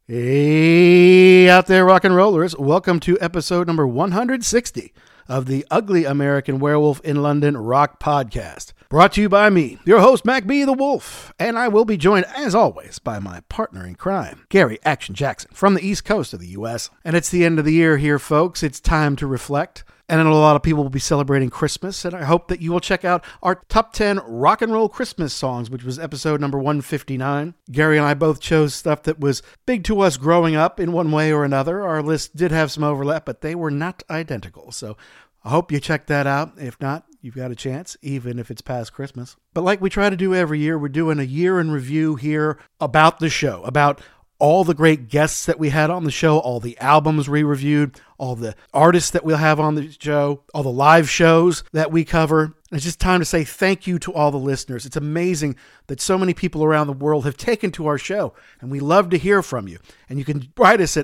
Hey, out there, rock and rollers. Welcome to episode number 160 of the Ugly American Werewolf in London Rock Podcast. Brought to you by me, your host, Mac B. the Wolf. And I will be joined, as always, by my partner in crime, Gary Action Jackson, from the East Coast of the U.S. And it's the end of the year here, folks. It's time to reflect. And I know a lot of people will be celebrating Christmas, and I hope that you will check out our top 10 rock and roll Christmas songs, which was episode number 159. Gary and I both chose stuff that was big to us growing up in one way or another. Our list did have some overlap, but they were not identical. So I hope you check that out. If not, you've got a chance, even if it's past Christmas. But like we try to do every year, we're doing a year in review here about the show, about all the great guests that we had on the show, all the albums we reviewed, all the artists that we'll have on the show, all the live shows that we cover. It's just time to say thank you to all the listeners. It's amazing that so many people around the world have taken to our show, and we love to hear from you. And you can write us at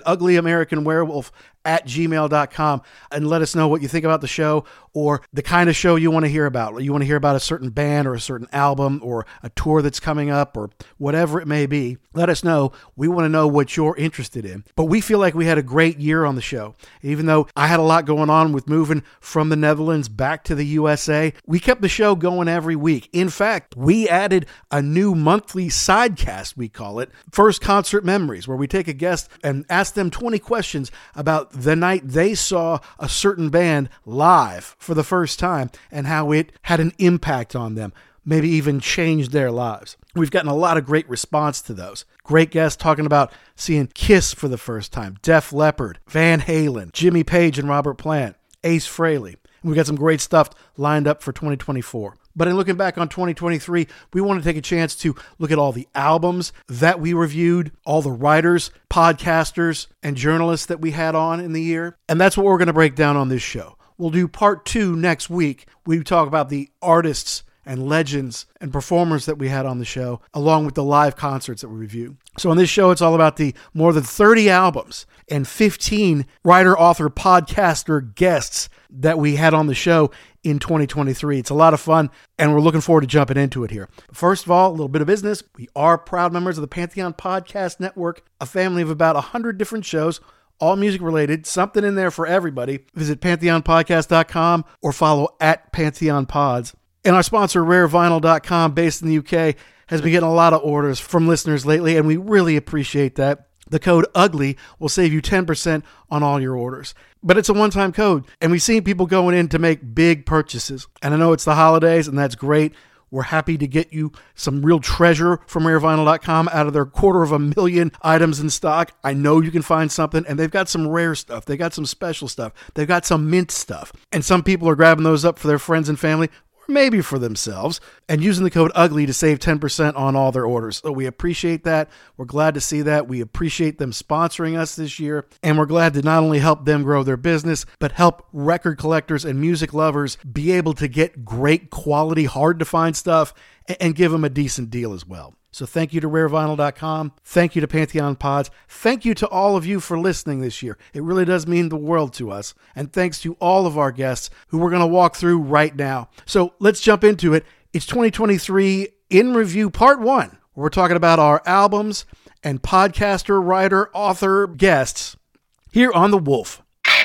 uglyamericanwerewolf@gmail.com and let us know what you think about the show or the kind of show you want to hear about. You want to hear about a certain band or a certain album or a tour that's coming up or whatever it may be. Let us know. We want to know what you're interested in. But we feel like we had a great year on the show. Even though I had a lot going on with moving from the Netherlands back to the USA, we kept the show going every week. In fact, we added a new monthly sidecast, we call it, First Concert Memories, where we take a guest and ask them 20 questions about the night they saw a certain band live for the first time and how it had an impact on them, maybe even changed their lives. We've gotten a lot of great response to those. Great guests talking about seeing Kiss for the first time, Def Leppard, Van Halen, Jimmy Page and Robert Plant, Ace Frehley. We've got some great stuff lined up for 2024. But in looking back on 2023, we want to take a chance to look at all the albums that we reviewed, all the writers, podcasters, and journalists that we had on in the year. And that's what we're going to break down on this show. We'll do part 2 next week. We talk about the artists and legends and performers that we had on the show, along with the live concerts that we review. So on this show, it's all about the more than 30 albums and 15 writer, author, podcaster guests that we had on the show in 2023. It's a lot of fun, and we're looking forward to jumping into it here. But first of all, a little bit of business. We are proud members of the Pantheon Podcast Network, a family of about 100 different shows, all music related, something in there for everybody. Visit pantheonpodcast.com or follow at PantheonPods. And our sponsor, rarevinyl.com, based in the UK, has been getting a lot of orders from listeners lately, and we really appreciate that. The code UGLY will save you 10% on all your orders. But it's a one-time code, and we've seen people going in to make big purchases. And I know it's the holidays, and that's great. We're happy to get you some real treasure from rarevinyl.com out of their 250,000 items in stock. I know you can find something, and they've got some rare stuff. They've got some special stuff. They've got some mint stuff. And some people are grabbing those up for their friends and family, maybe for themselves, and using the code UGLY to save 10% on all their orders. So we appreciate that. We're glad to see that. We appreciate them sponsoring us this year, and we're glad to not only help them grow their business, but help record collectors and music lovers be able to get great quality, hard to find stuff and give them a decent deal as well. So thank you to rarevinyl.com. Thank you to Pantheon Pods. Thank you to all of you for listening this year. It really does mean the world to us. And thanks to all of our guests who we're going to walk through right now. So let's jump into it. It's 2023 in review part 1. We're talking about our albums and podcaster, writer, author guests here on The Wolf.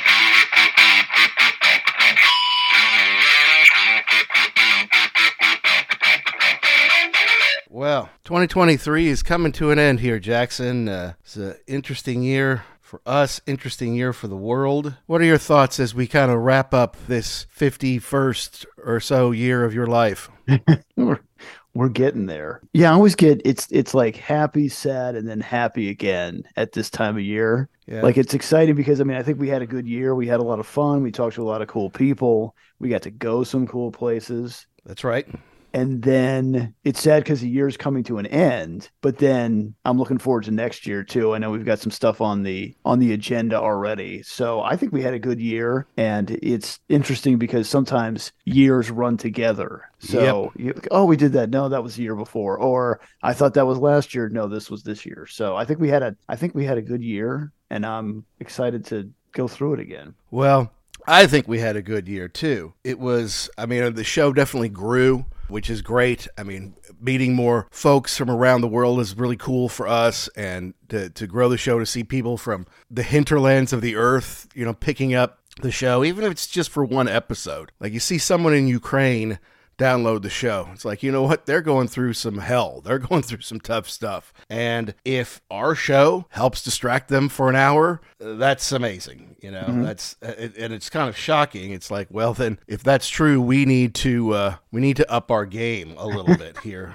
Well, 2023 is coming to an end here, Jackson. It's an interesting year for us, interesting year for the world. What are your thoughts as we kind of wrap up this 51st or so year of your life? We're getting there. Yeah, I always get it's like happy, sad, and then happy again at this time of year. Yeah. Like it's exciting because I think we had a good year. We had a lot of fun. We talked to a lot of cool people. We got to go some cool places. That's right. And then it's sad because the year's coming to an end, but then I'm looking forward to next year too. I know we've got some stuff on the agenda already. So I think we had a good year, and it's interesting because sometimes years run together. So, we did that. No, that was the year before. Or I thought that was last year. No, this was this year. So I think we had a good year, and I'm excited to go through it again. Well, I think we had a good year too. The show definitely grew, which is great. meeting more folks from around the world is really cool for us, and to grow the show, to see people from the hinterlands of the earth, picking up the show, even if it's just for one episode. Like, you see someone in Ukraine download the show. It's like, you know what? They're going through some hell. They're going through some tough stuff. And if our show helps distract them for an hour, that's amazing. That's and it's kind of shocking. It's like, well, then if that's true, we need to up our game a little bit here.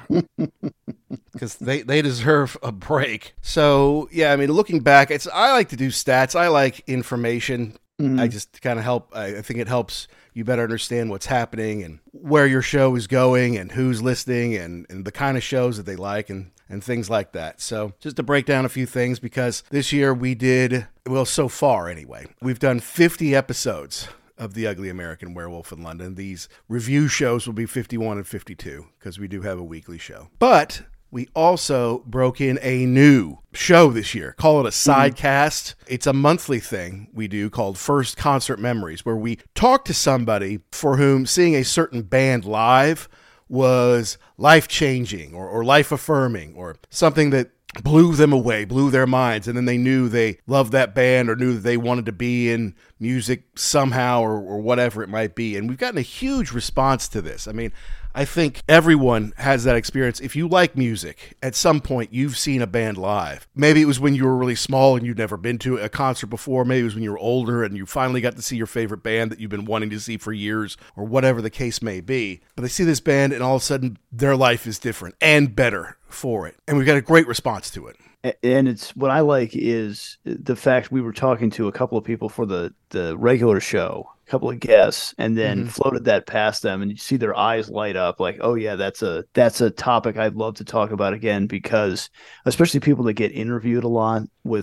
Because they deserve a break. So, yeah, I mean, looking back, I like to do stats. I like information. I just kind of help. I think it helps you better understand what's happening and where your show is going and who's listening and the kind of shows that they like and things like that. So just to break down a few things, because this year we did, well, so far anyway, we've done 50 episodes of The Ugly American Werewolf in London. These review shows will be 51 and 52 because we do have a weekly show. But we also broke in a new show this year. Call it a sidecast. It's a monthly thing we do called First Concert Memories, where we talk to somebody for whom seeing a certain band live was life-changing or life-affirming, or something that blew them away, blew their minds, and then they knew they loved that band or knew that they wanted to be in music somehow or whatever it might be. And we've gotten a huge response to this. I mean, I think everyone has that experience. If you like music, at some point you've seen a band live. Maybe it was when you were really small and you'd never been to a concert before. Maybe it was when you were older and you finally got to see your favorite band that you've been wanting to see for years, or whatever the case may be. But they see this band and all of a sudden their life is different and better for it. And we've got a great response to it. And it's what I like is the fact we were talking to a couple of people for the regular show, a couple of guests, and then floated that past them, and you see their eyes light up like, oh yeah, that's a topic I'd love to talk about again, because especially people that get interviewed a lot with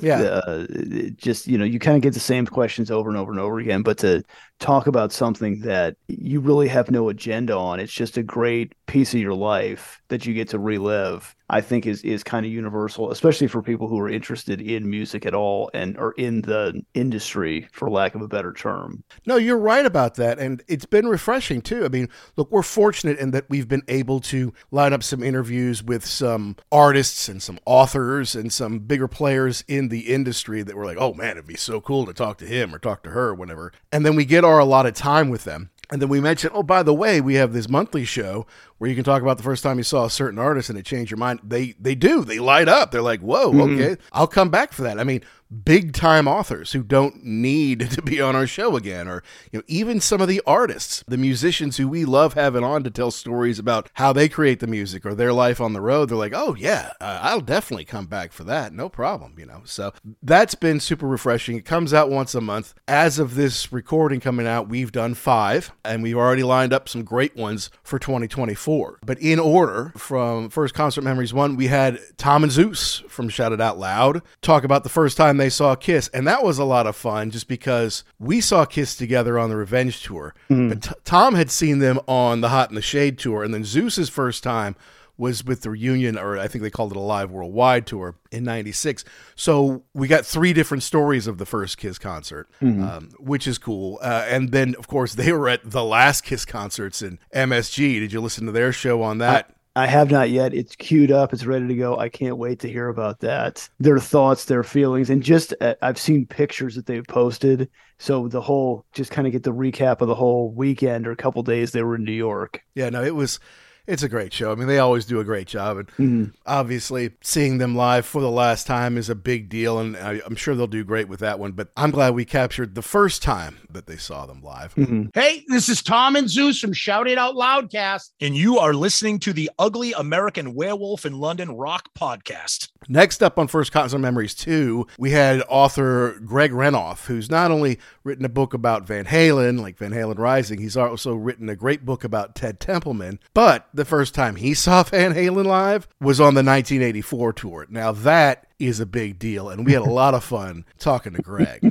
just, you kind of get the same questions over and over and over again, but to talk about something that you really have no agenda on, it's just a great piece of your life that you get to relive, I think is kind of universal, especially for people who are interested in music at all and are in the industry, for lack of a better term. No, you're right about that. And it's been refreshing too. I mean, look, we're fortunate in that we've been able to line up some interviews with some artists and some authors and some bigger players in the industry that were like, oh man, it'd be so cool to talk to him or talk to her or whatever. And then we get our allotted time with them. And then we mentioned, oh, by the way, we have this monthly show where you can talk about the first time you saw a certain artist and it changed your mind. They light up. They're like, whoa, okay, I'll come back for that. I mean, big time authors who don't need to be on our show again, or even some of the artists, the musicians who we love having on to tell stories about how they create the music or their life on the road. They're like, oh yeah, I'll definitely come back for that, no problem. So that's been super refreshing. It comes out once a month. As of this recording coming out, we've done 5, and we've already lined up some great ones for 2024. But in order, from First Concert Memories 1, we had Tom and Zeus from Shout It Out Loud talk about the first time they saw Kiss, and that was a lot of fun just because we saw Kiss together on the Revenge tour, but Tom had seen them on the Hot in the Shade tour, and then Zeus's first time was with the Reunion, or I think they called it a Live Worldwide tour in '96. So we got 3 different stories of the first Kiss concert, which is cool. And then, of course, they were at the last Kiss concerts in MSG. Did you listen to their show on that? I have not yet. It's queued up. It's ready to go. I can't wait to hear about that. Their thoughts, their feelings, and just I've seen pictures that they've posted. So the whole, just kind of get the recap of the whole weekend or a couple days they were in New York. Yeah, no, it's a great show. I mean, they always do a great job. And obviously, seeing them live for the last time is a big deal, and I'm sure they'll do great with that one. But I'm glad we captured the first time that they saw them live. Hey, this is Tom and Zeus from Shout It Out Loudcast, and you are listening to the Ugly American Werewolf in London Rock Podcast. Next up on First Concert Memories 2, we had author Greg Renoff, who's not only written a book about Van Halen, like Van Halen Rising, he's also written a great book about Ted Templeman. But the first time he saw Van Halen live was on the 1984 tour. Now that is a big deal, and we had a lot of fun talking to Greg.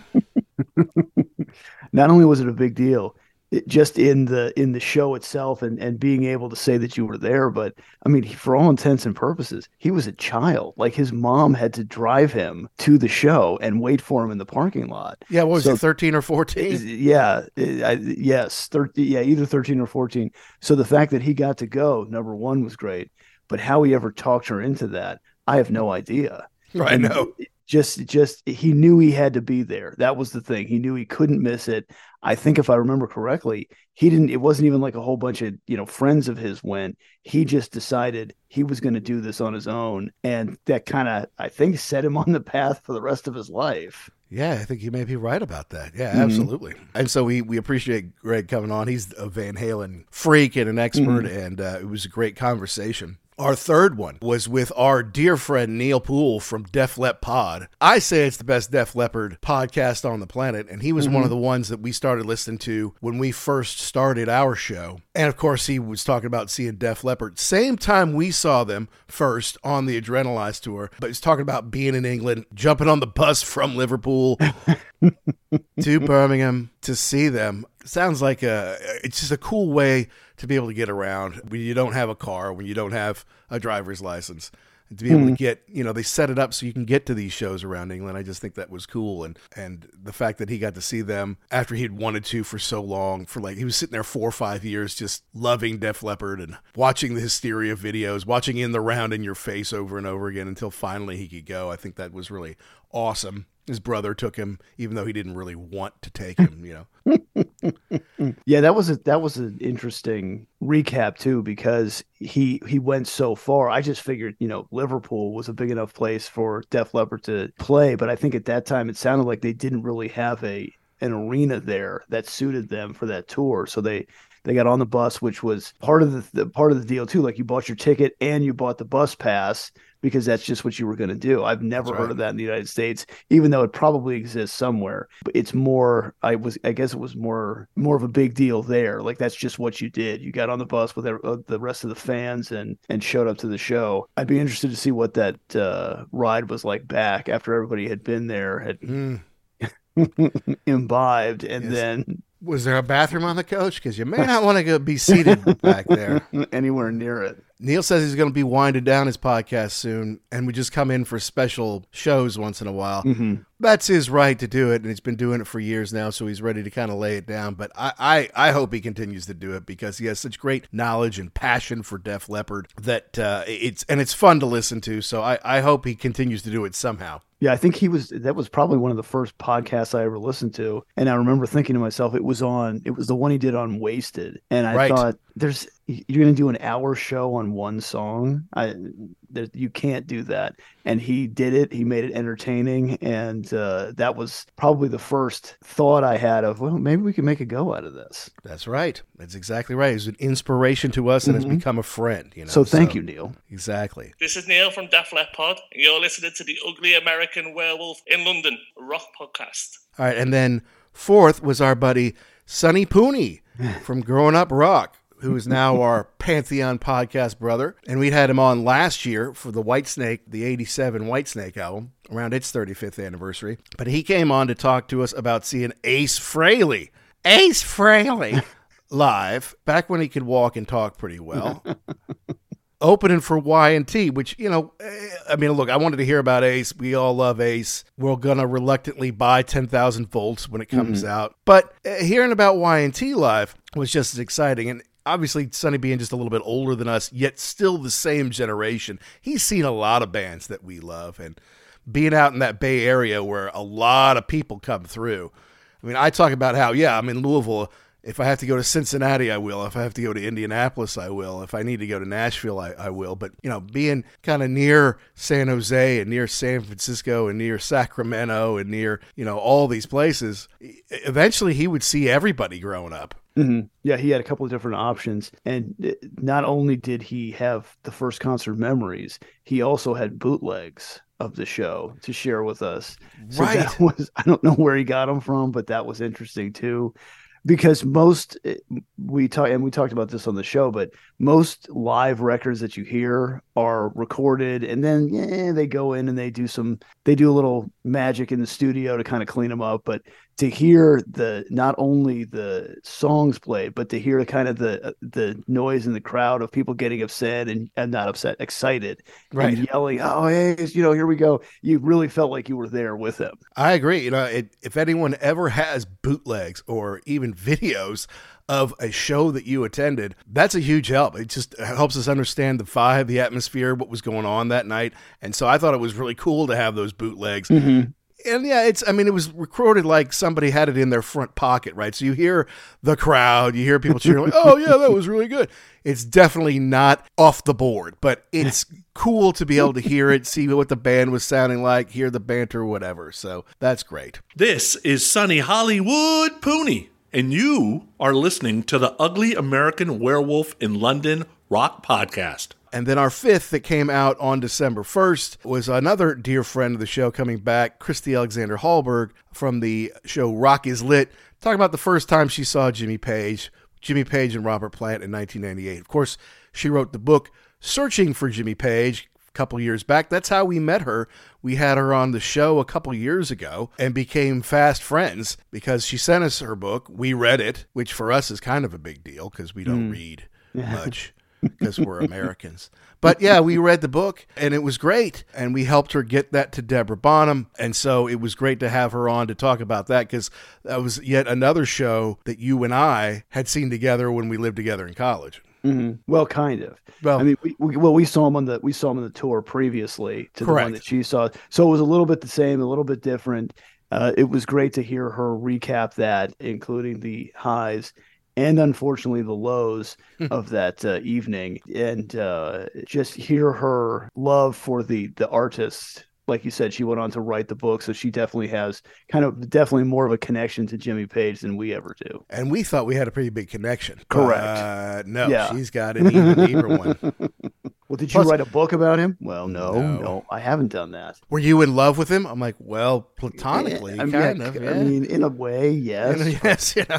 Not only was it a big deal, just in the show itself and being able to say that you were there, but I mean, for all intents and purposes, he was a child. Like, his mom had to drive him to the show and wait for him in the parking lot. Yeah, what was it, 13 or 14? Yeah, yes, either 13 or 14. So the fact that he got to go, number one, was great. but how he ever talked her into that, I have no idea. Right. And No. just he knew he had to be there. That was the thing. He knew he couldn't miss it. I think if I remember correctly, it wasn't even like a whole bunch of, friends of his went. He just decided he was going to do this on his own. And that kind of, I think, set him on the path for the rest of his life. Yeah, I think you may be right about that. Yeah, absolutely. And so we appreciate Greg coming on. He's a Van Halen freak and an expert, and it was a great conversation. Our third one was with our dear friend Neil Poole from Def Lep Pod. I say it's the best Def Leppard podcast on the planet, and he was one of the ones that we started listening to when we first started our show. And of course, he was talking about seeing Def Leppard. Same time we saw them first on the Adrenalize tour, but he's talking about being in England, jumping on the bus from Liverpool to Birmingham to see them. Sounds like it's just a cool way to be able to get around when you don't have a car, when you don't have a driver's license, and to be able to get, they set it up so you can get to these shows around England. I just think that was cool. And the fact that he got to see them after he'd wanted to for so long, he was sitting there 4 or 5 years, just loving Def Leppard and watching the Hysteria videos, watching In the Round in Your Face over and over again until finally he could go. I think that was really awesome. His brother took him, even though he didn't really want to take him, Yeah, that was an interesting recap too, because he went so far. I just figured, Liverpool was a big enough place for Def Leppard to play, but I think at that time it sounded like they didn't really have an arena there that suited them for that tour. So they got on the bus, which was part of the deal too. Like, you bought your ticket and you bought the bus pass, because that's just what you were going to do. I've never heard of that in the United States, even though it probably exists somewhere. But it's more, I guess it was more of a big deal there. Like, that's just what you did. You got on the bus with the rest of the fans and showed up to the show. I'd be interested to see what that ride was like back after everybody had been there, had imbibed, and then... Was there a bathroom on the coach? Because you may not want to go be seated back there. Anywhere near it. Neil says he's going to be winding down his podcast soon, and we just come in for special shows once in a while. That's his right to do it, and he's been doing it for years now, so he's ready to kind of lay it down. But I hope he continues to do it, because he has such great knowledge and passion for Def Leppard that it's fun to listen to. So I hope he continues to do it somehow. Yeah, I think that was probably one of the first podcasts I ever listened to. And I remember thinking to myself, it was the one he did on Wasted. And I thought, you're going to do an hour show on one song? You can't do that. And he did it. He made it entertaining. And that was probably the first thought I had of, well, maybe we can make a go out of this. That's right. That's exactly right. He's an inspiration to us and has become a friend. So thank you, Neil. Exactly. This is Neil from Def Lep Pod, and you're listening to the Ugly American Werewolf in London rock podcast. All right. And then fourth was our buddy Sonny Pooney from Growing Up Rock, who is now our Pantheon podcast brother. And we had him on last year for the Whitesnake, the 87 Whitesnake album, around its 35th anniversary. But he came on to talk to us about seeing Ace Frehley live, back when he could walk and talk pretty well. Opening for Y&T, which, look, I wanted to hear about Ace. We all love Ace. We're going to reluctantly buy 10,000 volts when it comes out. But hearing about Y&T live was just as exciting. And obviously, Sonny being just a little bit older than us, yet still the same generation, he's seen a lot of bands that we love. And being out in that Bay Area where a lot of people come through. I mean, I talk about how, I'm in Louisville. If I have to go to Cincinnati, I will. If I have to go to Indianapolis, I will. If I need to go to Nashville, I will. But, being kind of near San Jose and near San Francisco and near Sacramento and near, all these places, eventually he would see everybody growing up. Mm-hmm. Yeah, he had a couple of different options. And not only did he have the first concert memories, he also had bootlegs of the show to share with us. So that was, I don't know where he got them from, but that was interesting too. Because we talked about this on the show, but most live records that you hear are recorded, and then they go in and they do a little magic in the studio to kind of clean them up. But to hear not only the songs played, but to hear kind of the noise in the crowd of people getting upset and not upset, excited, right, and yelling, "Oh, hey, here we go!" You really felt like you were there with them. I agree. If anyone ever has bootlegs or even videos of a show that you attended, that's a huge help. It just helps us understand the vibe, the atmosphere, what was going on that night. And so I thought it was really cool to have those bootlegs. Mm-hmm. And yeah, it was recorded like somebody had it in their front pocket, right? So you hear the crowd, you hear people cheering like, "Oh yeah, that was really good." It's definitely not off the board, but it's cool to be able to hear it, see what the band was sounding like, hear the banter, whatever. So that's great. This is Sunny Hollywood Pooney, and you are listening to the Ugly American Werewolf in London Rock Podcast. And then our fifth that came out on December 1st was another dear friend of the show coming back, Christy Alexander Hallberg from the show Rock is Lit, talking about the first time she saw Jimmy Page and Robert Plant in 1998. Of course, she wrote the book Searching for Jimmy Page a couple years back. That's how we met her. We had her on the show a couple years ago and became fast friends because she sent us her book. We read it, which for us is kind of a big deal because we don't read much. Because we're Americans. But yeah, we read the book and it was great. And we helped her get that to Deborah Bonham. And so it was great to have her on to talk about that because that was yet another show that you and I had seen together when we lived together in college. Mm-hmm. Well, kind of. Well, I mean, we saw him on the tour previously to the one that she saw. So it was a little bit the same, a little bit different. It was great to hear her recap that, including the highs and unfortunately the lows of that evening, and just hear her love for the artist. Like you said, she went on to write the book, so she definitely has definitely more of a connection to Jimmy Page than we ever do. And we thought we had a pretty big connection. Correct. No, yeah. She's got an even deeper one. Well, did you write a book about him? Well, no, I haven't done that. Were you in love with him? I'm like, well, platonically, kind of. Yeah. I mean, in a way, yes. Yes,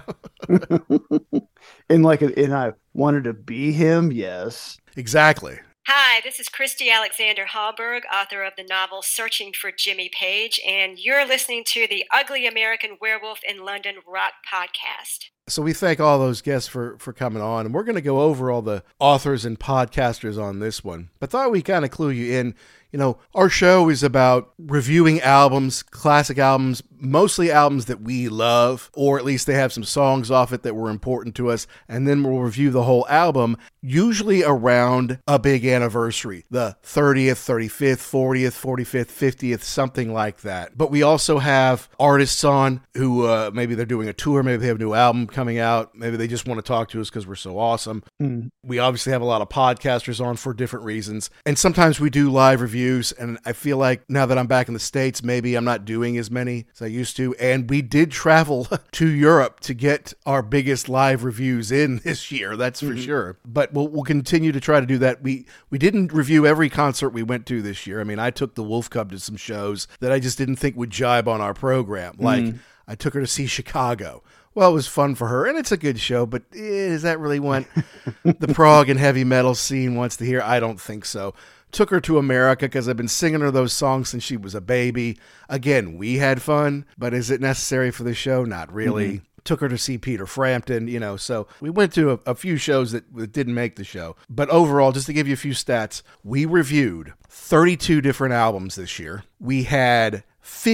And I wanted to be him, yes. Exactly. Hi, this is Christy Alexander Hallberg, author of the novel Searching for Jimmy Page, and you're listening to the Ugly American Werewolf in London Rock Podcast. So we thank all those guests for coming on, and we're going to go over all the authors and podcasters on this one. But thought we'd kind of clue you in. Our show is about reviewing albums, classic albums, mostly albums that we love, or at least they have some songs off it that were important to us, and then we'll review the whole album, usually around a big anniversary, the 30th, 35th, 40th, 45th, 50th, something like that. But we also have artists on who maybe they're doing a tour, maybe they have a new album coming out, maybe they just want to talk to us because we're so awesome. We obviously have a lot of podcasters on for different reasons, and sometimes we do live reviews. And I feel like now that I'm back in the States, maybe I'm not doing as many as I used to. And we did travel to Europe to get our biggest live reviews in this year. That's for sure. But we'll continue to try to do that. We didn't review every concert we went to this year. I mean, I took the Wolf Cub to some shows that I just didn't think would jibe on our program. Like I took her to see Chicago. Well, it was fun for her, and it's a good show, but is that really what the prog and heavy metal scene wants to hear? I don't think so. Took her to America because I've been singing her those songs since she was a baby. Again, we had fun, but is it necessary for the show? Not really. Took her to see Peter Frampton, so we went to a few shows that didn't make the show. But overall, just to give you a few stats, we reviewed 32 different albums this year. We had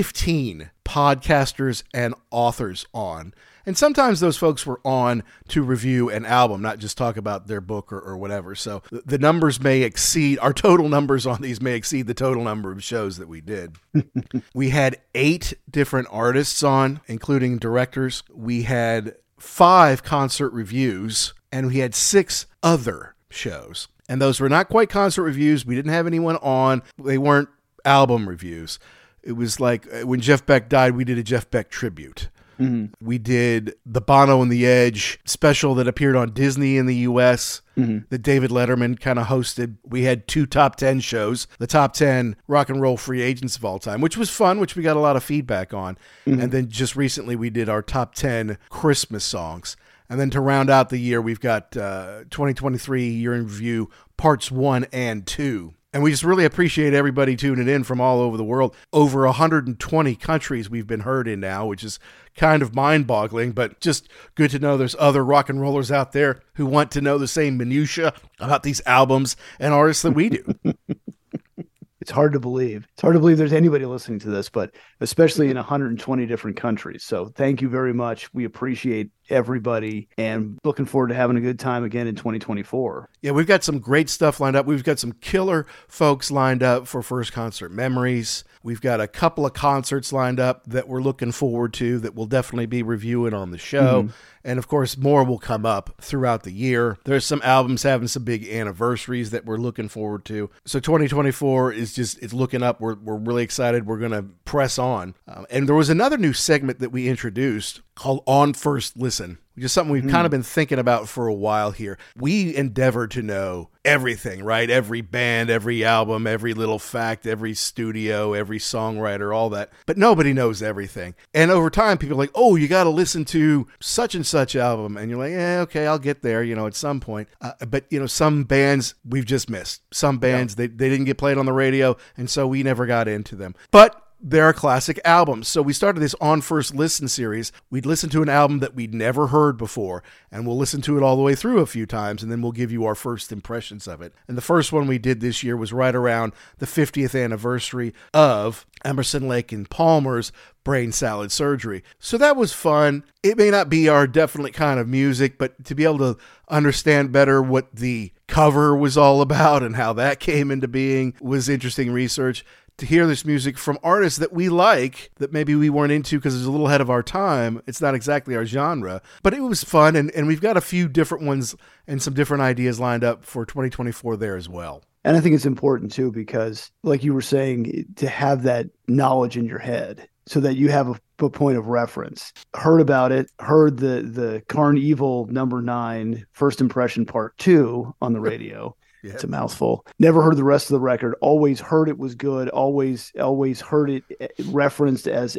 15 podcasters and authors on. And sometimes those folks were on to review an album, not just talk about their book or whatever. So the numbers may exceed, our total numbers on these may exceed the total number of shows that we did. We had 8 different artists on, including directors. We had 5 concert reviews, and we had 6 other shows. And those were not quite concert reviews. We didn't have anyone on. They weren't album reviews. It was like when Jeff Beck died, we did a Jeff Beck tribute. We did the Bono and the Edge special that appeared on Disney in the U.S. that David Letterman kind of hosted. We had 2 top 10 shows, the top 10 rock and roll free agents of all time, which was fun, which we got a lot of feedback on. And then just recently we did our top 10 Christmas songs. And then to round out the year, we've got 2023 Year in Review Parts 1 and 2. And we just really appreciate everybody tuning in from all over the world. Over 120 countries we've been heard in now, which is kind of mind-boggling, but just good to know there's other rock and rollers out there who want to know the same minutia about these albums and artists that we do. It's hard to believe. It's hard to believe there's anybody listening to this, but especially in 120 different countries. So thank you very much. We appreciate everybody and looking forward to having a good time again in 2024. Yeah, we've got some great stuff lined up. We've got some killer folks lined up for First Concert Memories. We've got a couple of concerts lined up that we're looking forward to that we'll definitely be reviewing on the show. Mm-hmm. And of course, more will come up throughout the year. There's some albums having some big anniversaries that we're looking forward to. So 2024 is it's looking up. We're really excited. We're going to press on. And there was another new segment that we introduced called On First Listen, which is something we've kind of been thinking about for a while here. We endeavor to know everything, right? Every band, every album, every little fact, every studio, every songwriter, all that. But nobody knows everything. And over time, people are like, oh, you got to listen to such and such album. And you're like, yeah, okay, I'll get there, at some point. But, some bands we've just missed. Some bands, they didn't get played on the radio, and so we never got into them. But there are classic albums. So we started this On First Listen series. We'd listen to an album that we'd never heard before, and we'll listen to it all the way through a few times, and then we'll give you our first impressions of it. And the first one we did this year was right around the 50th anniversary of Emerson, Lake and Palmer's Brain Salad Surgery. So that was fun. It may not be our definite kind of music, but to be able to understand better what the cover was all about and how that came into being was interesting research. To hear this music from artists that we like, that maybe we weren't into because it was a little ahead of our time. It's not exactly our genre, but it was fun, and we've got a few different ones and some different ideas lined up for 2024 there as well. And I think it's important, too, because like you were saying, to have that knowledge in your head so that you have a point of reference. Heard about it, heard the Carnival number 9 First Impression Part 2 on the radio. Yeah. It's a mouthful. Never heard the rest of the record. Always heard it was good. Always heard it referenced as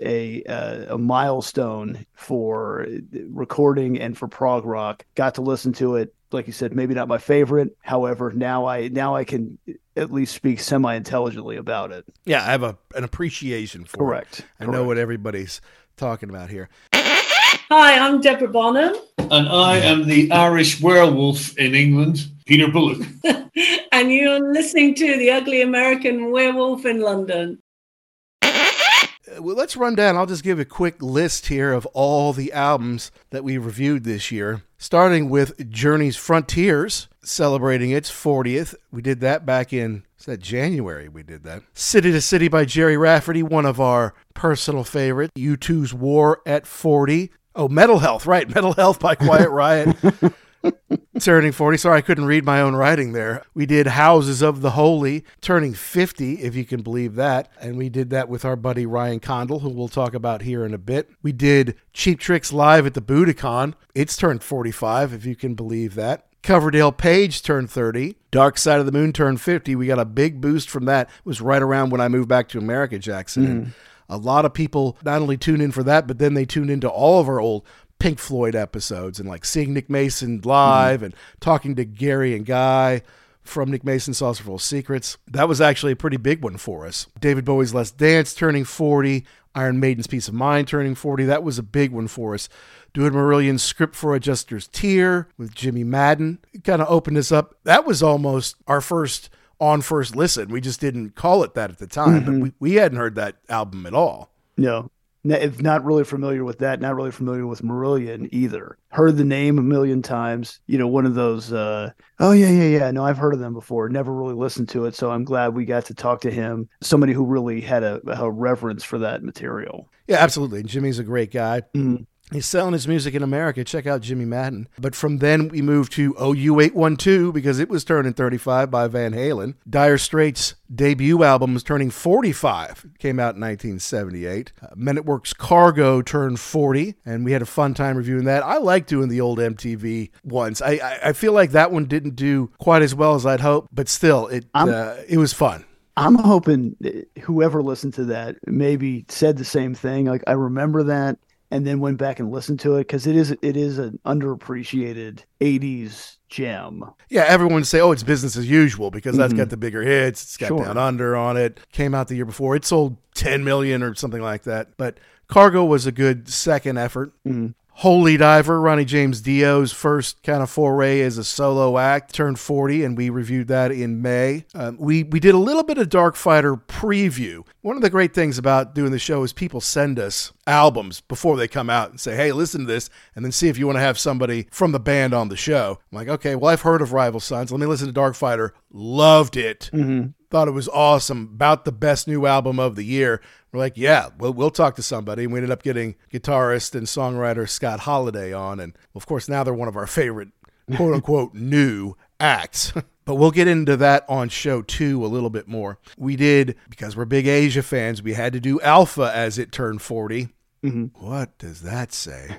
a milestone for recording and for prog rock. Got to listen to it. Like you said, maybe not my favorite. However, now I can at least speak semi-intelligently about it. Yeah, I have an appreciation for Correct. it. I know what everybody's talking about here. Hi, I'm Deborah Bonham. And I am the Irish werewolf in England, Peter Bullock. And you're listening to The Ugly American Werewolf in London. Well, let's run down. I'll just give a quick list here of all the albums that we reviewed this year, starting with Journey's Frontiers, celebrating its 40th. We did that back in, is that January we did that? City to City by Jerry Rafferty, one of our personal favorites. U2's War at 40. Oh, Metal Health, right. Metal Health by Quiet Riot. Turning 40. Sorry, I couldn't read my own writing there. We did Houses of the Holy, turning 50, if you can believe that. And we did that with our buddy Ryan Condal, who we'll talk about here in a bit. We did Cheap Tricks live at the Budokan. It's turned 45, if you can believe that. Coverdale Page turned 30. Dark Side of the Moon turned 50. We got a big boost from that. It was right around when I moved back to America, Jackson. And a lot of people not only tune in for that, but then they tune into all of our old Pink Floyd episodes and like seeing Nick Mason live and talking to Gary and Guy from Nick Mason's Saucerful of Secrets. That was actually a pretty big one for us. David Bowie's Let's Dance turning 40. Iron Maiden's Peace of Mind turning 40. That was a big one for us. Doing Marillion's Script for a Jester's Tear with Jimmy Madden. It kind of opened us up. That was almost our first On First Listen. We just didn't call it that at the time, but we hadn't heard that album at all. No. If not really familiar with that, not really familiar with Marillion either. Heard the name a million times. One of those, no, I've heard of them before. Never really listened to it, so I'm glad we got to talk to him. Somebody who really had a reverence for that material. Yeah, absolutely. Jimmy's a great guy. He's selling his music in America. Check out Jimmy Madden. But from then we moved to OU812 because it was turning 35 by Van Halen. Dire Straits' debut album was turning 45. It came out in 1978. Men at Work's Cargo turned 40, and we had a fun time reviewing that. I like doing the old MTV ones. I feel like that one didn't do quite as well as I'd hoped, but still, it was fun. I'm hoping whoever listened to that maybe said the same thing. Like, I remember that. And then went back and listened to it because it is an underappreciated 80s gem. Yeah, everyone say, oh, it's business as usual because that's got the bigger hits. It's got Sure. Down Under on it. Came out the year before. It sold 10 million or something like that. But Cargo was a good second effort. Holy Diver, Ronnie James Dio's first kind of foray as a solo act, turned 40, and we reviewed that in May. We did a little bit of Dark Fighter preview. One of the great things about doing the show is people send us albums before they come out and say, hey, listen to this, and then see if you want to have somebody from the band on the show. I'm like, okay, well, I've heard of Rival Sons. Let me listen to Dark Fighter. Loved it. Thought it was awesome. About the best new album of the year. We're like, yeah, we'll talk to somebody. And we ended up getting guitarist and songwriter Scott Holiday on. And, of course, now they're one of our favorite, quote-unquote, new acts. But we'll get into that on show 2 a little bit more. We did, because we're big Asia fans, we had to do Alpha as it turned 40. What does that say?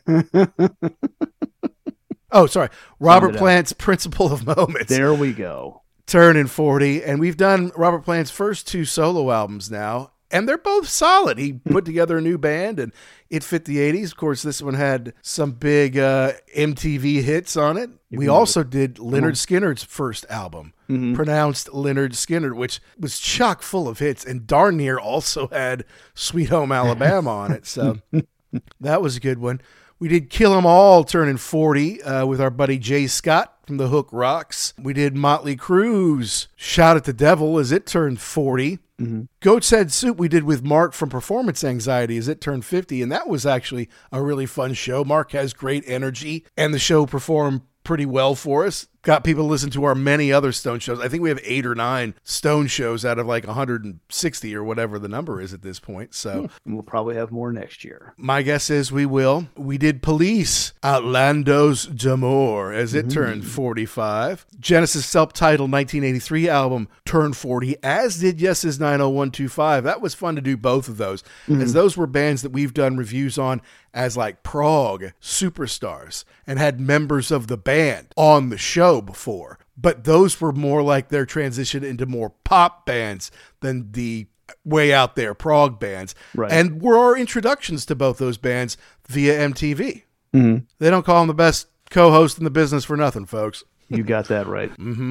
Oh, sorry. Robert Plant's Principle of Moments. There we go. Turning 40. And we've done Robert Plant's first 2 solo albums now. And they're both solid. He put together a new band, and it fit the 80s. Of course, this one had some big MTV hits on it. We also did Lynyrd Skynyrd's first album, pronounced Lynyrd Skynyrd, which was chock full of hits, and darn near also had Sweet Home Alabama on it. So that was a good one. We did Kill 'Em All, turning 40, with our buddy Jay Scott from The Hook Rocks. We did Motley Crue's Shout at the Devil as it turned 40. Goat's Head Soup we did with Mark from Performance Anxiety as it turned 50, and that was actually a really fun show. Mark has great energy, and the show performed pretty well for us. Got people to listen to our many other Stone shows. I think we have 8 or 9 Stone shows out of like 160 or whatever the number is at this point. So we'll probably have more next year. My guess is we will. We did Police, Outlandos d'Amour, as it turned 45. Genesis' self-titled 1983 album turned 40, as did Yes's 90125. That was fun to do both of those, as those were bands that we've done reviews on as like prog superstars and had members of the band on the show before. But those were more like their transition into more pop bands than the way out there prog bands. Right. And were our introductions to both those bands via MTV. They don't call him the best co-host in the business for nothing, folks. You got that right.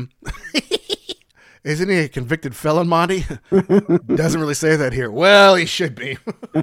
Isn't he a convicted felon, Monty? Doesn't really say that here. Well, he should be.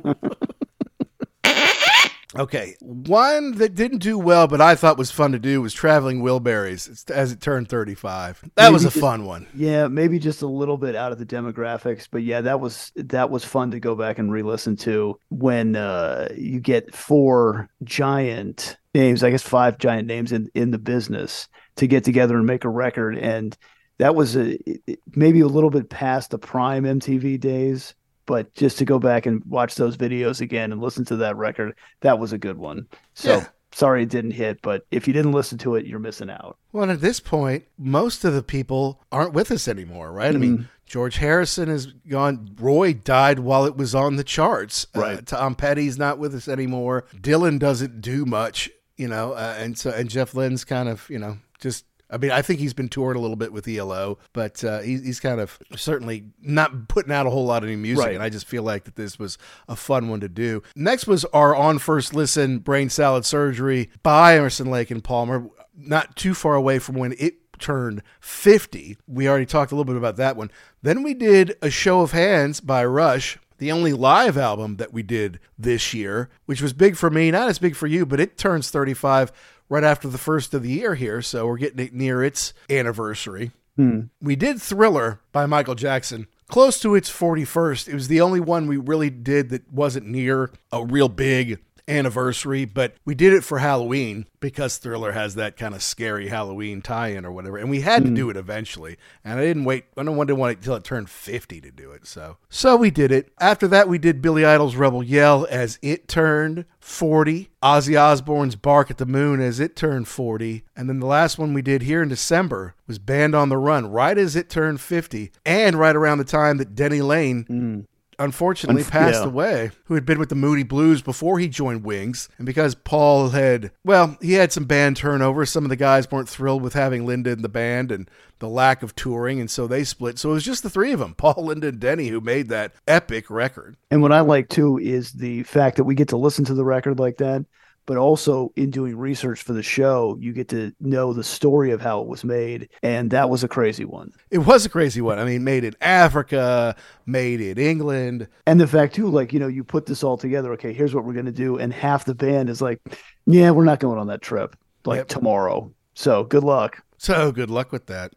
Okay, one that didn't do well, but I thought was fun to do was Traveling Wilburys as it turned 35. That was a fun one. Yeah, maybe just a little bit out of the demographics, but yeah, that was fun to go back and re-listen to when you get 4 giant names, I guess 5 giant names in the business to get together and make a record, and that was maybe a little bit past the prime MTV days. But just to go back and watch those videos again and listen to that record, that was a good one. So sorry it didn't hit, but if you didn't listen to it, you're missing out. Well, at this point, most of the people aren't with us anymore, right? I mean, George Harrison is gone. Roy died while it was on the charts. Right. Tom Petty's not with us anymore. Dylan doesn't do much, and Jeff Lynne's kind of, just. I mean, I think he's been touring a little bit with ELO, but he's kind of certainly not putting out a whole lot of new music, right. And I just feel like that this was a fun one to do. Next was our On First Listen Brain Salad Surgery by Emerson, Lake and Palmer, not too far away from when it turned 50. We already talked a little bit about that one. Then we did A Show of Hands by Rush, the only live album that we did this year, which was big for me, not as big for you, but it turns 35 right after the first of the year here, so we're getting it near its anniversary. We did Thriller by Michael Jackson, close to its 41st. It was the only one we really did that wasn't near a real big anniversary, but we did it for Halloween because Thriller has that kind of scary Halloween tie-in or whatever, and we had to do it eventually, and I didn't wait until it turned 50 to do it, so we did it. After that, we did Billy Idol's Rebel Yell as it turned 40, Ozzy Osbourne's Bark at the Moon as it turned 40, and then the last one we did here in December was Band on the Run, right as it turned 50, and right around the time that Denny Lane unfortunately passed away, who had been with the Moody Blues before he joined Wings. And because Paul he had some band turnover. Some of the guys weren't thrilled with having Linda in the band and the lack of touring, and so they split. So it was just the 3 of them, Paul, Linda, and Denny, who made that epic record. And what I like, too, is the fact that we get to listen to the record like that, but also in doing research for the show, you get to know the story of how it was made. And that was a crazy one. It was a crazy one. I mean, made in Africa, made in England. And the fact too, like, you put this all together. Okay, here's what we're going to do. And half the band is like, yeah, we're not going on that trip tomorrow. So good luck. So good luck with that.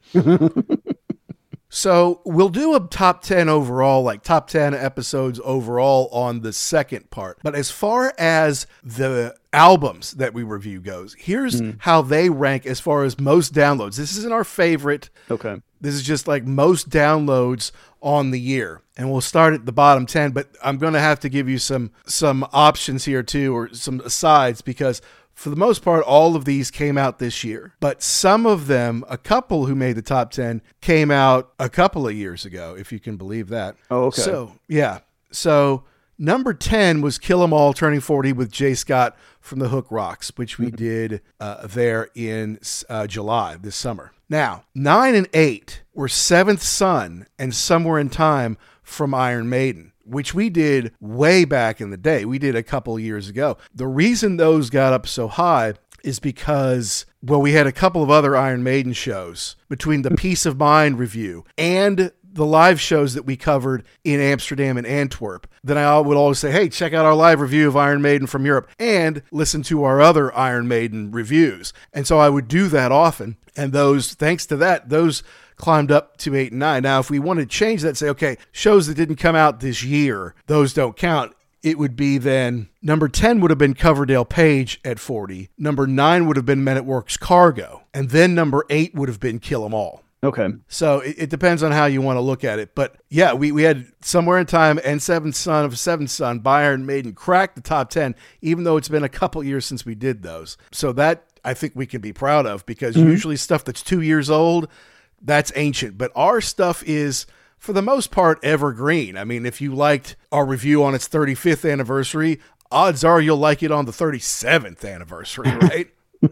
So we'll do a top 10 overall, like top 10 episodes overall on the second part. But as far as the albums that we review goes, here's how they rank as far as most downloads. This isn't our favorite. Okay. This is just like most downloads on the year. And we'll start at the bottom 10, but I'm going to have to give you some options here too, or some asides, because for the most part, all of these came out this year. But some of them, a couple who made the top 10, came out a couple of years ago, if you can believe that. Oh, okay. So, yeah. So, number 10 was Kill 'Em All Turning 40 with Jay Scott from the Hook Rocks, which we did there in July, this summer. Now, 9 and 8 were Seventh Son and Somewhere in Time from Iron Maiden, which we did way back in the day. We did a couple years ago. The reason those got up so high is because, well, we had a couple of other Iron Maiden shows between the Peace of Mind review and the live shows that we covered in Amsterdam and Antwerp. Then I would always say, hey, check out our live review of Iron Maiden from Europe and listen to our other Iron Maiden reviews. And so I would do that often. And those, thanks to that, those climbed up to 8 and 9. Now, if we want to change that, say, okay, shows that didn't come out this year, those don't count. It would be then, number 10 would have been Coverdale Page at 40. Number 9 would have been Men at Work's Cargo. And then number 8 would have been Kill 'Em All. Okay. So it depends on how you want to look at it. But yeah, we had Somewhere in Time and Seventh Son of Seventh Son by Iron Maiden crack the top 10, even though it's been a couple years since we did those. So that I think we can be proud of, because usually stuff that's 2 years old, that's ancient. But our stuff is, for the most part, evergreen. I mean, if you liked our review on its 35th anniversary, odds are you'll like it on the 37th anniversary, right?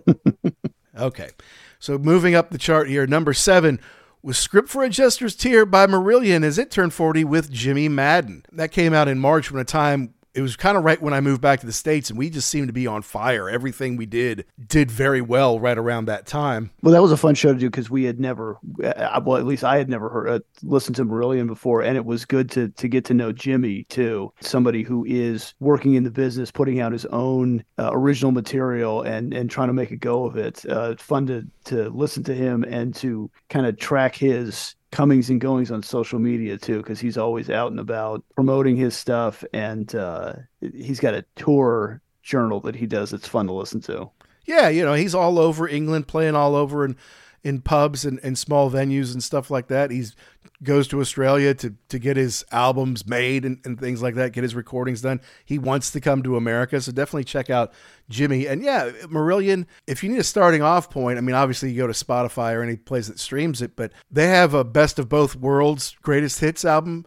Okay. So moving up the chart here, number 7 was Script for a Jester's Tear by Marillion as it turned 40 with Jimmy Madden. That came out in March, when a time, it was kind of right when I moved back to the States, and we just seemed to be on fire. Everything we did very well right around that time. Well, that was a fun show to do, because we had never, well, at least I had never listened to Marillion before, and it was good to get to know Jimmy too, somebody who is working in the business, putting out his own original material and trying to make a go of it. Fun to listen to him and to kind of track his comings and goings on social media too, because he's always out and about promoting his stuff, and he's got a tour journal that he does that's fun to listen to. Yeah, he's all over England, playing all over in pubs and small venues and stuff like that. He's goes to Australia to get his albums made and things like that, get his recordings done. He wants to come to America, so definitely check out Jimmy. And yeah, Marillion, if you need a starting off point, I mean, obviously you go to Spotify or any place that streams it, but they have a Best of Both Worlds greatest hits album,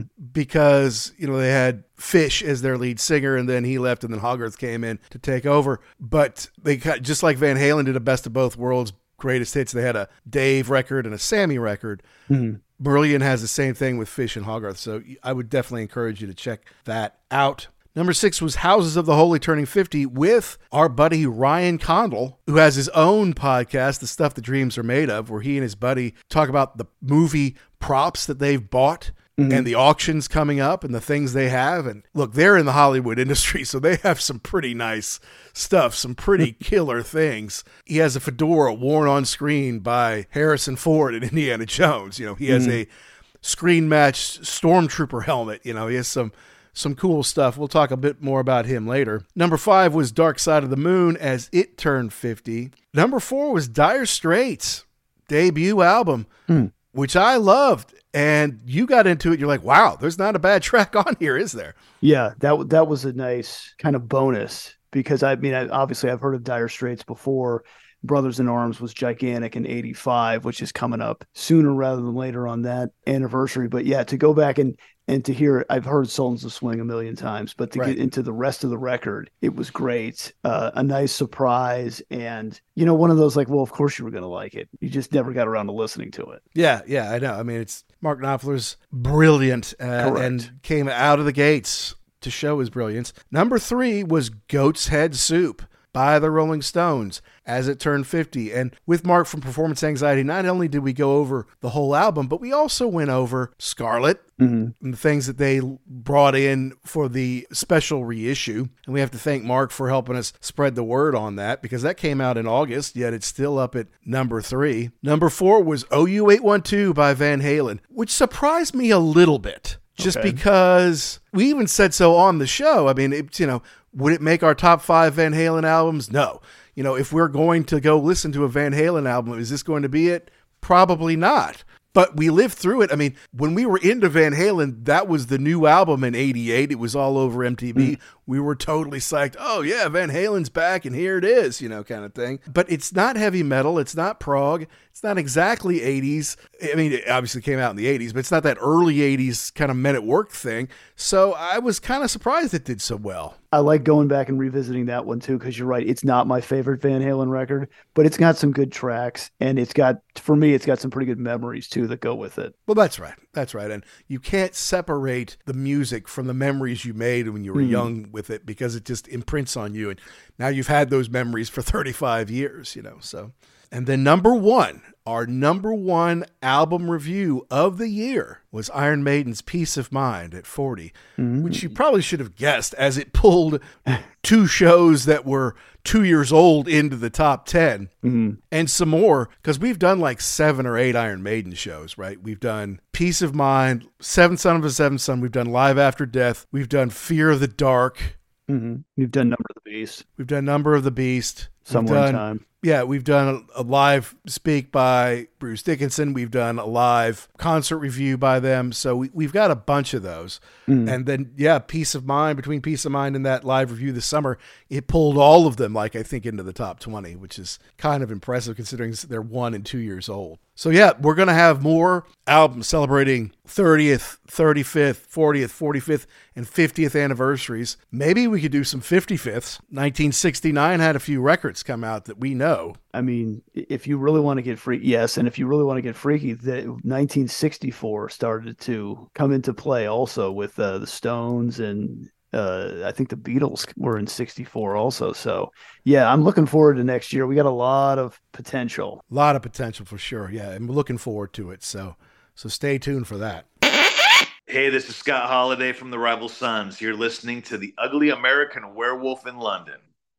because, they had Fish as their lead singer, and then he left, and then Hogarth came in to take over. But they got, just like Van Halen did a Best of Both Worlds greatest hits, they had a Dave record and a Sammy record. Marillion has the same thing with Fish and Hogarth, so I would definitely encourage you to check that out. Number 6 was Houses of the Holy turning 50 with our buddy Ryan Condal, who has his own podcast, The Stuff That Dreams Are Made Of, where he and his buddy talk about the movie props that they've bought and the auctions coming up and the things they have. And look, they're in the Hollywood industry, so they have some pretty nice stuff, some pretty killer things. He has a fedora worn on screen by Harrison Ford in Indiana Jones. He has a screen matched stormtrooper helmet. He has some cool stuff. We'll talk a bit more about him later. Number 5 was Dark Side of the Moon as it turned 50. Number 4 was Dire Straits' debut album, which I loved. And you got into it. You're like, wow, there's not a bad track on here, is there? Yeah, that was a nice kind of bonus, because obviously I've heard of Dire Straits before. Brothers in Arms was gigantic in 85, which is coming up sooner rather than later on that anniversary. But yeah, to go back and to hear, I've heard Sultans of Swing a million times, but to get into the rest of the record, it was great. A nice surprise. And, one of those like, well, of course you were going to like it. You just never got around to listening to it. Yeah, I know. I mean, it's Mark Knopfler's brilliant and came out of the gates to show his brilliance. Number 3 was Goat's Head Soup by the Rolling Stones as it turned 50. And with Mark from Performance Anxiety, not only did we go over the whole album, but we also went over Scarlet and the things that they brought in for the special reissue. And we have to thank Mark for helping us spread the word on that, because that came out in August, yet it's still up at number 3. Number 4 was OU812 by Van Halen, which surprised me a little bit. Just because we even said so on the show. I mean, it's, would it make our top 5 Van Halen albums? No. If we're going to go listen to a Van Halen album, is this going to be it? Probably not. But we lived through it. I mean, when we were into Van Halen, that was the new album in '88. It was all over MTV. We were totally psyched. Oh, yeah, Van Halen's back, and here it is, kind of thing. But it's not heavy metal. It's not prog. It's not exactly 80s. I mean, it obviously came out in the 80s, but it's not that early 80s kind of Men at Work thing. So I was kind of surprised it did so well. I like going back and revisiting that one too, because you're right. It's not my favorite Van Halen record, but it's got some good tracks, and for me, it's got some pretty good memories too that go with it. Well, that's right. That's right. And you can't separate the music from the memories you made when you were young with it, because it just imprints on you. And now you've had those memories for 35 years, so. And then number 1, our number 1 album review of the year was Iron Maiden's Peace of Mind at 40, which you probably should have guessed, as it pulled 2 shows that were 2 years old into the top 10 and some more, because we've done like 7 or 8 Iron Maiden shows, right? We've done Peace of Mind, Seventh Son of a Seventh Son. We've done Live After Death. We've done Fear of the Dark. We've done Number of the Beast. We've done Number of the Beast. Somewhere in Time. Yeah, we've done a live speak by Bruce Dickinson. We've done a live concert review by them. So we've got a bunch of those. And then, Peace of Mind, between Peace of Mind and that live review this summer, it pulled all of them, I think, into the top 20, which is kind of impressive considering they're 1 and 2 years old. So we're going to have more albums celebrating 30th, 35th, 40th, 45th, and 50th anniversaries. Maybe we could do some 55ths. 1969 had a few records come out that we know. I mean, if you really want to get freaky, yes. And if you really want to get freaky, the 1964 started to come into play also with the Stones, and I think the Beatles were in 64 also. So, I'm looking forward to next year. We got a lot of potential. A lot of potential for sure. Yeah, and we're looking forward to it. So stay tuned for that. Hey, this is Scott Holiday from the Rival Sons. You're listening to The Ugly American Werewolf in London.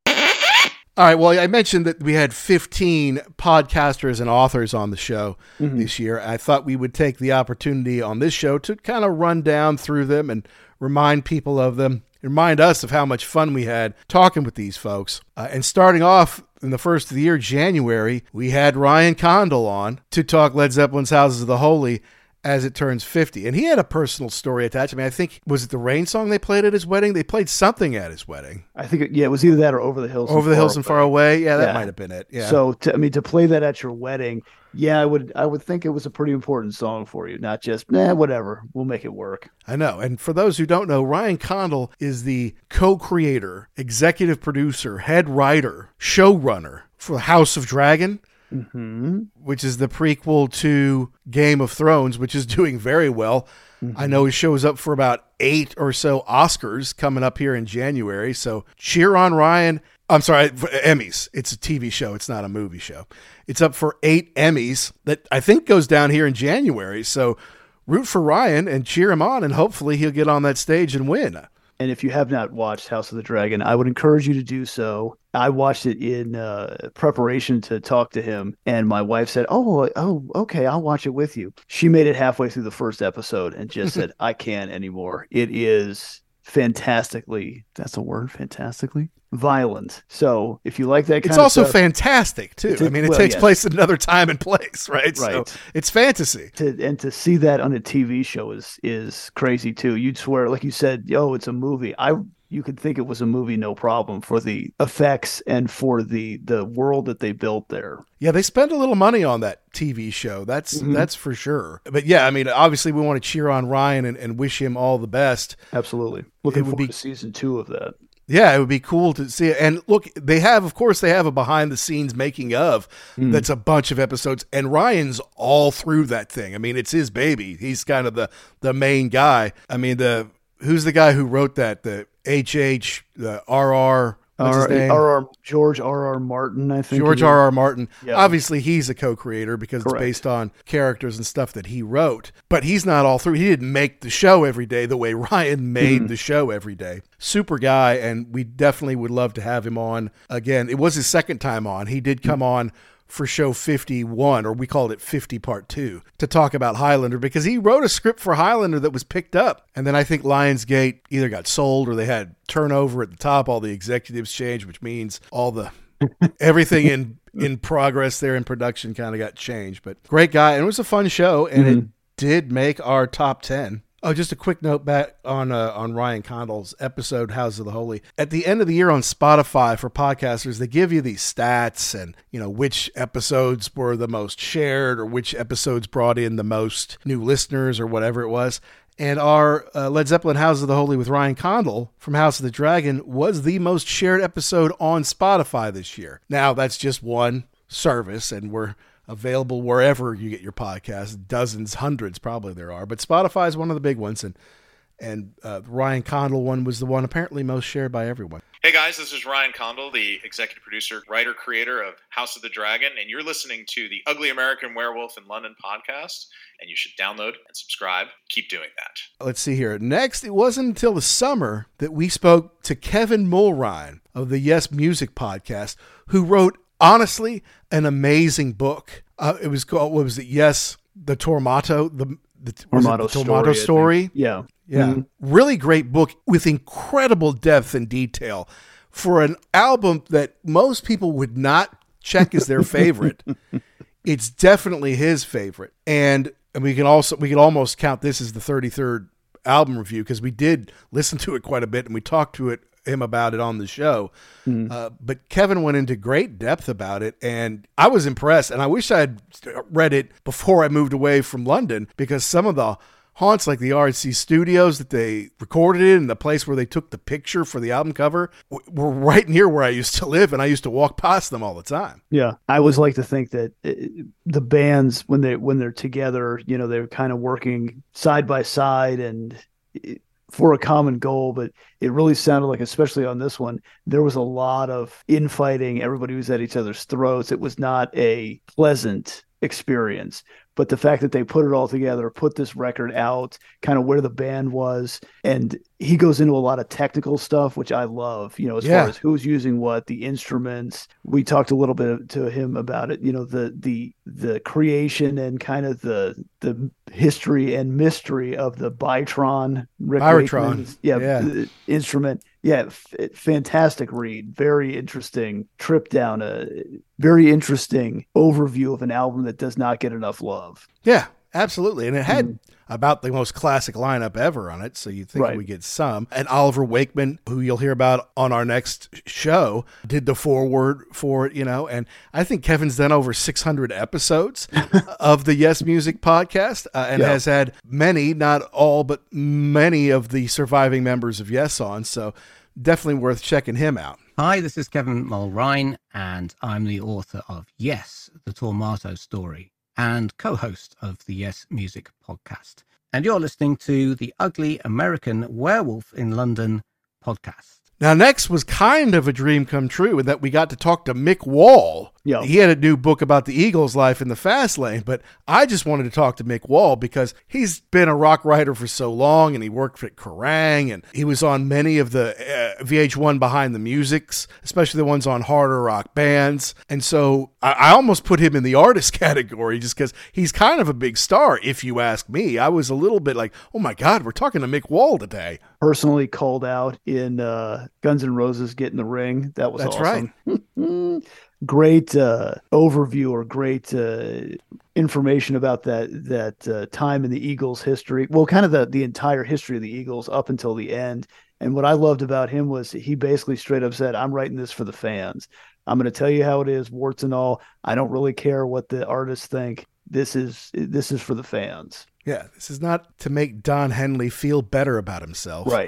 All right, well, I mentioned that we had 15 podcasters and authors on the show this year. I thought we would take the opportunity on this show to kind of run down through them and remind people of them, remind us of how much fun we had talking with these folks. And starting off in the first of the year, January, we had Ryan Condal on to talk Led Zeppelin's Houses of the Holy as it turns 50. And he had a personal story attached. I mean, I think, was it the Rain song they played at his wedding? They played something at his wedding. I think, it was either that or Over the Hills. Over the Hills and Far Away. Yeah, that might have been it. Yeah. So, to play that at your wedding, I would think it was a pretty important song for you, not just, whatever, we'll make it work. I know. And for those who don't know, Ryan Condal is the co-creator, executive producer, head writer, showrunner for House of Dragon, which is the prequel to Game of Thrones, which is doing very well. I know he shows up for about 8 or so Oscars coming up here in January. So cheer on Ryan. I'm sorry, Emmys. It's a TV show. It's not a movie show. It's up for 8 Emmys that I think goes down here in January. So root for Ryan and cheer him on, and hopefully he'll get on that stage and win. And if you have not watched House of the Dragon, I would encourage you to do so. I watched it in preparation to talk to him, and my wife said, oh, okay, I'll watch it with you. She made it halfway through the first episode and just said, I can't anymore. It is fantastically violent. So if you like that kind of stuff. It's also fantastic, too. It takes place in another time and place, right? So it's fantasy. To see that on a TV show is crazy, too. You'd swear, like you said, it's a movie. You could think it was a movie, no problem, for the effects and for the world that they built there. Yeah, they spent a little money on that TV show. That's for sure. But obviously we want to cheer on Ryan and wish him all the best. Absolutely. Looking forward to season 2 of that. Yeah, it would be cool to see it. And look, they have a behind the scenes making of that's a bunch of episodes, and Ryan's all through that thing. I mean, it's his baby. He's kind of the main guy. I mean, who's the guy who wrote that? The HH, the RR. What's his name? George R.R. Martin, I think. George R.R. Martin. Yeah. Obviously, he's a co-creator because Correct. it's based on characters and stuff that he wrote. But he's not all through. He didn't make the show every day the way Ryan made the show every day. Super guy, and we definitely would love to have him on again. It was his second time on. He did come on for show 51, or we called it 50 part 2, to talk about Highlander, because he wrote a script for Highlander that was picked up. And then I think Lionsgate either got sold or they had turnover at the top. All the executives changed, which means all the everything in progress there in production kind of got changed. But great guy. And it was a fun show, and it did make our top 10. Oh, just a quick note back on Ryan Condal's episode, House of the Holy. At the end of the year on Spotify for podcasters, they give you these stats and, which episodes were the most shared or which episodes brought in the most new listeners or whatever it was. And our Led Zeppelin House of the Holy with Ryan Condal from House of the Dragon was the most shared episode on Spotify this year. Now, that's just one service, and we're available wherever you get your podcasts, dozens, hundreds probably there are, but Spotify is one of the big ones, and the Ryan Condal one was the one apparently most shared by everyone. Hey guys, this is Ryan Condal, the executive producer, writer, creator of House of the Dragon, and you're listening to the Ugly American Werewolf in London podcast, and you should download and subscribe. Keep doing that. Let's see here. Next, it wasn't until the summer that we spoke to Kevin Mulrine of the Yes Music podcast, who wrote, honestly, an amazing book. It was called, what was it? Yes, the Tormato, the Tormato story. Yeah. Yeah. Really great book with incredible depth and detail for an album that most people would not check as their favorite. It's definitely his favorite. And we can almost count this as the 33rd album review, because we did listen to it quite a bit and we talked to him about it on the show. But Kevin went into great depth about it, and I was impressed, and I wish I had read it before I moved away from London, because some of the haunts, like the RNC studios that they recorded in and the place where they took the picture for the album cover, were right near where I used to live, and I used to walk past them all the time. Yeah, I always like to think that the bands, when they're together, they're kind of working side by side and for a common goal, but it really sounded like, especially on this one, there was a lot of infighting. Everybody was at each other's throats. It was not a pleasant experience. But the fact that they put it all together, put this record out, kind of where the band was, and he goes into a lot of technical stuff, which I love, as far as who's using what, the instruments. We talked a little bit to him about it, the creation and kind of the history and mystery of the Bytron, instrument. Yeah, fantastic read. Very interesting trip down a very interesting overview of an album that does not get enough love. Yeah, absolutely. And it had about the most classic lineup ever on it, so you'd think we get some. And Oliver Wakeman, who you'll hear about on our next show, did the foreword for it, and I think Kevin's done over 600 episodes of the Yes Music podcast, and has had many, not all, but many of the surviving members of Yes on, so definitely worth checking him out. Hi, this is Kevin Mulrine, and I'm the author of Yes, the Tormato Story, and co-host of the Yes Music podcast. And you're listening to the Ugly American Werewolf in London podcast. Now, next was kind of a dream come true in that we got to talk to Mick Wall. Yeah. He had a new book about the Eagles' life in the fast lane, but I just wanted to talk to Mick Wall because he's been a rock writer for so long, and he worked at Kerrang, and he was on many of the VH1 Behind the Musics, especially the ones on harder rock bands. And so I almost put him in the artist category just because he's kind of a big star, if you ask me. I was a little bit like, oh my God, we're talking to Mick Wall today. Personally called out in Guns N' Roses Get in the Ring. That was awesome. Right. Great overview or great information about that time in the Eagles' history. Well, kind of the entire history of the Eagles up until the end. And what I loved about him was he basically straight up said, I'm writing this for the fans. I'm going to tell you how it is, warts and all. I don't really care what the artists think. This is for the fans. Yeah, this is not to make Don Henley feel better about himself. Right.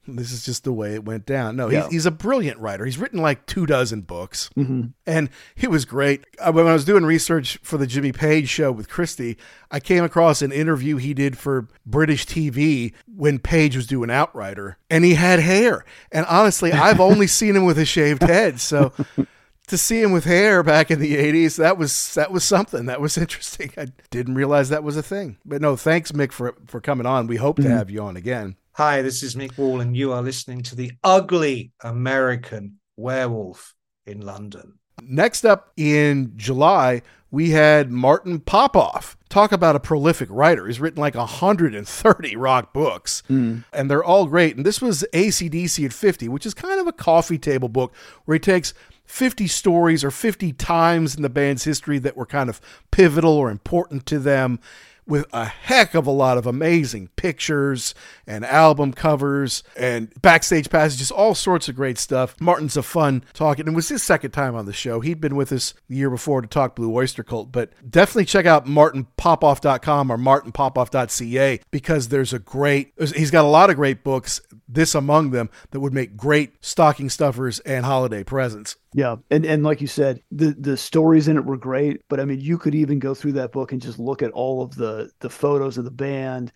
This is just the way it went down. No, Yeah. he's a brilliant writer. He's written like 24 books. Mm-hmm. And it was great. When I was doing research for the Jimmy Page show with Christy, I came across an interview he did for British TV when Page was doing Outrider, and he had hair. And honestly, I've only seen him with a shaved head. So to see him with hair back in the 80s, that was something. That was interesting. I didn't realize that was a thing. But no, thanks, Mick, for coming on. We hope to have you on again. Hi, this is Mick Wall, and you are listening to the Ugly American Werewolf in London. Next up in July, we had Martin Popoff. Talk about a prolific writer. He's written like 130 rock books, and they're all great. And this was AC/DC at 50, which is kind of a coffee table book where he takes 50 stories or 50 times in the band's history that were kind of pivotal or important to them, with a heck of a lot of amazing pictures and album covers and backstage passages, all sorts of great stuff. Martin's a fun talking. It was his second time on the show. He'd been with us the year before to talk Blue Oyster Cult, but definitely check out martinpopoff.com or martinpopoff.ca because he's got a lot of great books, this among them, that would make great stocking stuffers and holiday presents. Yeah. And like you said, the stories in it were great, but I mean, you could even go through that book and just look at all of the photos of the band,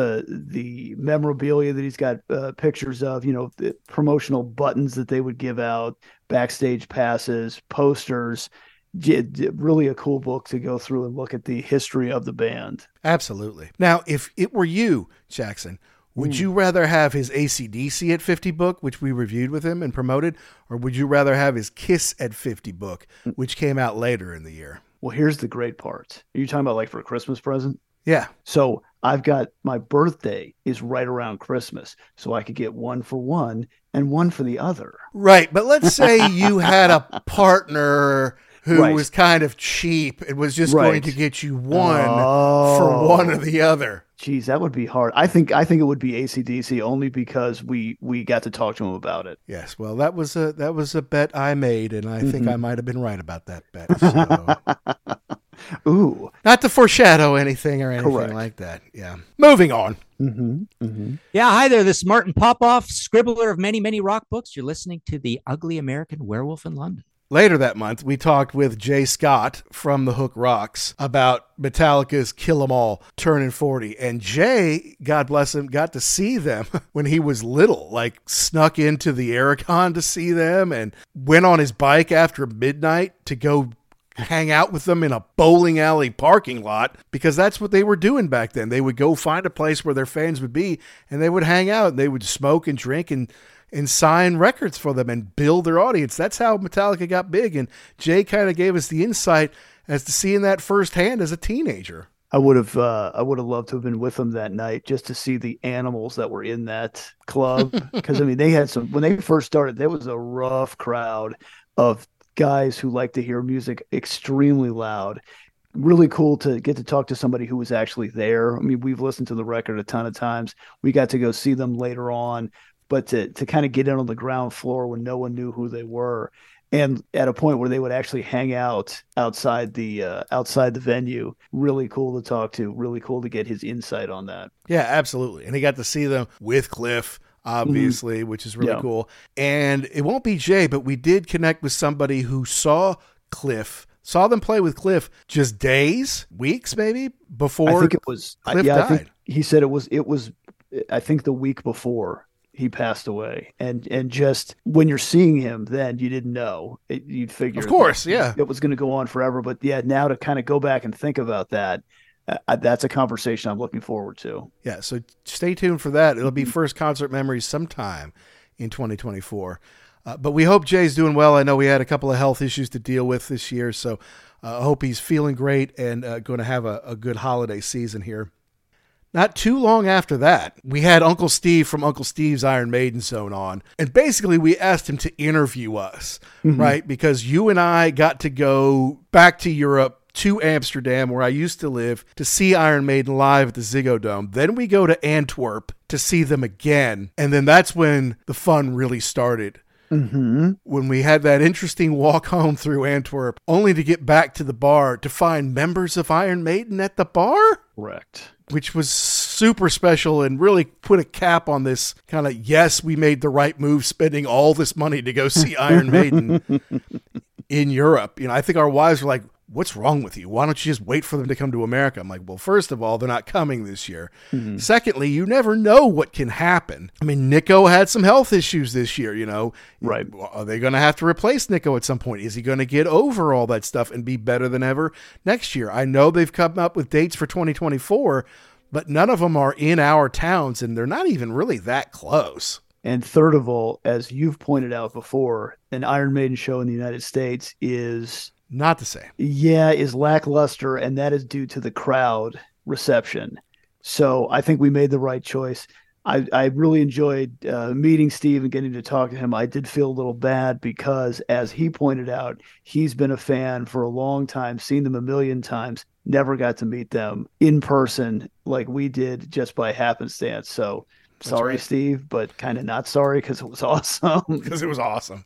the memorabilia that he's got pictures of, the promotional buttons that they would give out, backstage passes, posters. Really a cool book to go through and look at the history of the band. Absolutely. Now, if it were you, Jackson, would you rather have his AC/DC at 50 book, which we reviewed with him and promoted, or would you rather have his Kiss at 50 book, which came out later in the year? Well, here's the great part. Are you talking about like for a Christmas present? Yeah. So I've got my birthday is right around Christmas, so I could get one for one and one for the other. Right. But let's say you had a partner who was kind of cheap. It was just going to get you one for one or the other. Geez, that would be hard. I think it would be AC/DC only because we got to talk to him about it. Yes, well, that was a bet I made, and I think I might have been right about that bet. So. Ooh, not to foreshadow anything or anything like that. Yeah. Moving on. Yeah, hi there. This is Martin Popoff, scribbler of many, many rock books. You're listening to The Ugly American Werewolf in London. Later that month, we talked with Jay Scott from The Hook Rocks about Metallica's Kill 'Em All turning 40. And Jay, God bless him, got to see them when he was little, like snuck into the Aircon to see them and went on his bike after midnight to go hang out with them in a bowling alley parking lot because that's what they were doing back then. They would go find a place where their fans would be and they would hang out and they would smoke and drink and sign records for them and build their audience. That's how Metallica got big. And Jay kind of gave us the insight as to seeing that firsthand as a teenager. I would have loved to have been with them that night just to see the animals that were in that club. Because I mean, they had when they first started, there was a rough crowd of guys who like to hear music extremely loud. Really cool to get to talk to somebody who was actually there. I mean, we've listened to the record a ton of times. We got to go see them later on. But to kind of get in on the ground floor when no one knew who they were, and at a point where they would actually hang out outside the venue, really cool to talk to, really cool to get his insight on that. Yeah, absolutely. And he got to see them with Cliff, obviously, which is really cool. And it won't be Jay, but we did connect with somebody who saw them play with Cliff just days, weeks maybe before. I think it was Cliff died. I think he said it was I think the week before he passed away, and just when you're seeing him, then you didn't know. You'd figure, of course, it was going to go on forever. But yeah, now to kind of go back and think about that, that's a conversation I'm looking forward to. Yeah, so stay tuned for that. It'll be First Concert Memories sometime in 2024. But we hope Jay's doing well. I know we had a couple of health issues to deal with this year, so I hope he's feeling great and going to have a good holiday season here. Not too long after that, we had Uncle Steve from Uncle Steve's Iron Maiden Zone on. And basically, we asked him to interview us, right? Because you and I got to go back to Europe, to Amsterdam, where I used to live, to see Iron Maiden live at the Ziggo Dome. Then we go to Antwerp to see them again. And then that's when the fun really started. Mm-hmm. when we had that interesting walk home through Antwerp, only to get back to the bar to find members of Iron Maiden at the bar. Correct. Which was super special and really put a cap on this kind of, yes, we made the right move spending all this money to go see Iron Maiden in Europe. I think our wives were like, what's wrong with you? Why don't you just wait for them to come to America? I'm like, well, first of all, they're not coming this year. Mm-hmm. Secondly, you never know what can happen. I mean, Nico had some health issues this year, Right. Are they going to have to replace Nico at some point? Is he going to get over all that stuff and be better than ever next year? I know they've come up with dates for 2024, but none of them are in our towns, and they're not even really that close. And third of all, as you've pointed out before, an Iron Maiden show in the United States is not the same. Yeah, is lackluster, and that is due to the crowd reception. So I think we made the right choice. I really enjoyed meeting Steve and getting to talk to him. I did feel a little bad because, as he pointed out, he's been a fan for a long time, seen them a million times, never got to meet them in person like we did just by happenstance. So sorry, right, Steve, but kind of not sorry because it was awesome. Because it was awesome.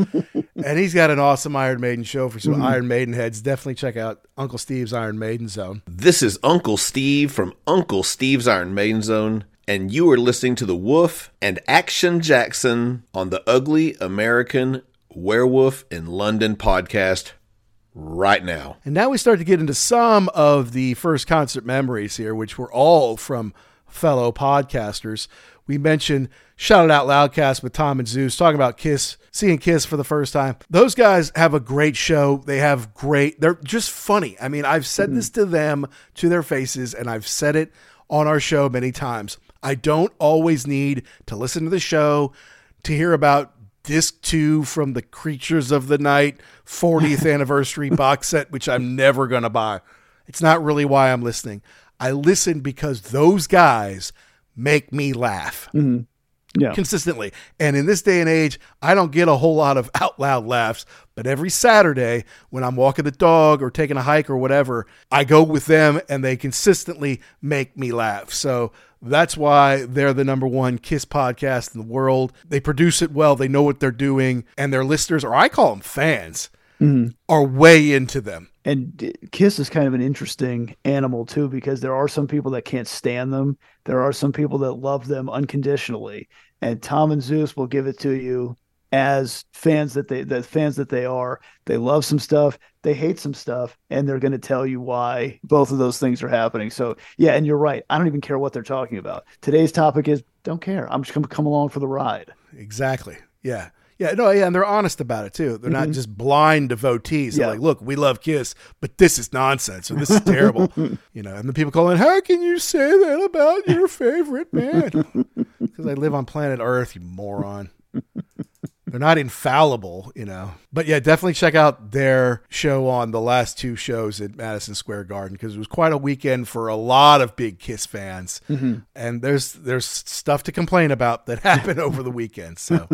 And he's got an awesome Iron Maiden show for some Iron Maiden heads. Definitely check out Uncle Steve's Iron Maiden Zone. This is Uncle Steve from Uncle Steve's Iron Maiden Zone, and you are listening to The Wolf and Action Jackson on the Ugly American Werewolf in London podcast right now. And now we start to get into some of the first concert memories here, which were all from fellow podcasters. We mentioned Shout It Out Loudcast with Tom and Zeus, talking about Kiss, seeing Kiss for the first time. Those guys have a great show. They're just funny. I mean, I've said this to them, to their faces, and I've said it on our show many times. I don't always need to listen to the show to hear about Disc 2 from the Creatures of the Night 40th anniversary box set, which I'm never going to buy. It's not really why I'm listening. I listen because those guys make me laugh consistently. And in this day and age, I don't get a whole lot of out loud laughs, but every Saturday when I'm walking the dog or taking a hike or whatever, I go with them and they consistently make me laugh. So that's why they're the number one Kiss podcast in the world. They produce it well. They know what they're doing, and their listeners, or I call them fans, are way into them. And Kiss is kind of an interesting animal too, because there are some people that can't stand them. There are some people that love them unconditionally. And Tom and Zeus will give it to you as fans that they are. They love some stuff, they hate some stuff, and they're going to tell you why both of those things are happening. So yeah, and you're right. I don't even care what they're talking about. Today's topic is don't care. I'm just going to come along for the ride. Exactly. Yeah. Yeah, no, yeah, and they're honest about it too. They're not just blind devotees. They're like, look, we love Kiss, but this is nonsense, or this is terrible. And the people call in, how can you say that about your favorite band? Because I live on planet Earth, you moron. They're not infallible, But yeah, definitely check out their show on the last two shows at Madison Square Garden, because it was quite a weekend for a lot of big Kiss fans. And there's stuff to complain about that happened over the weekend. So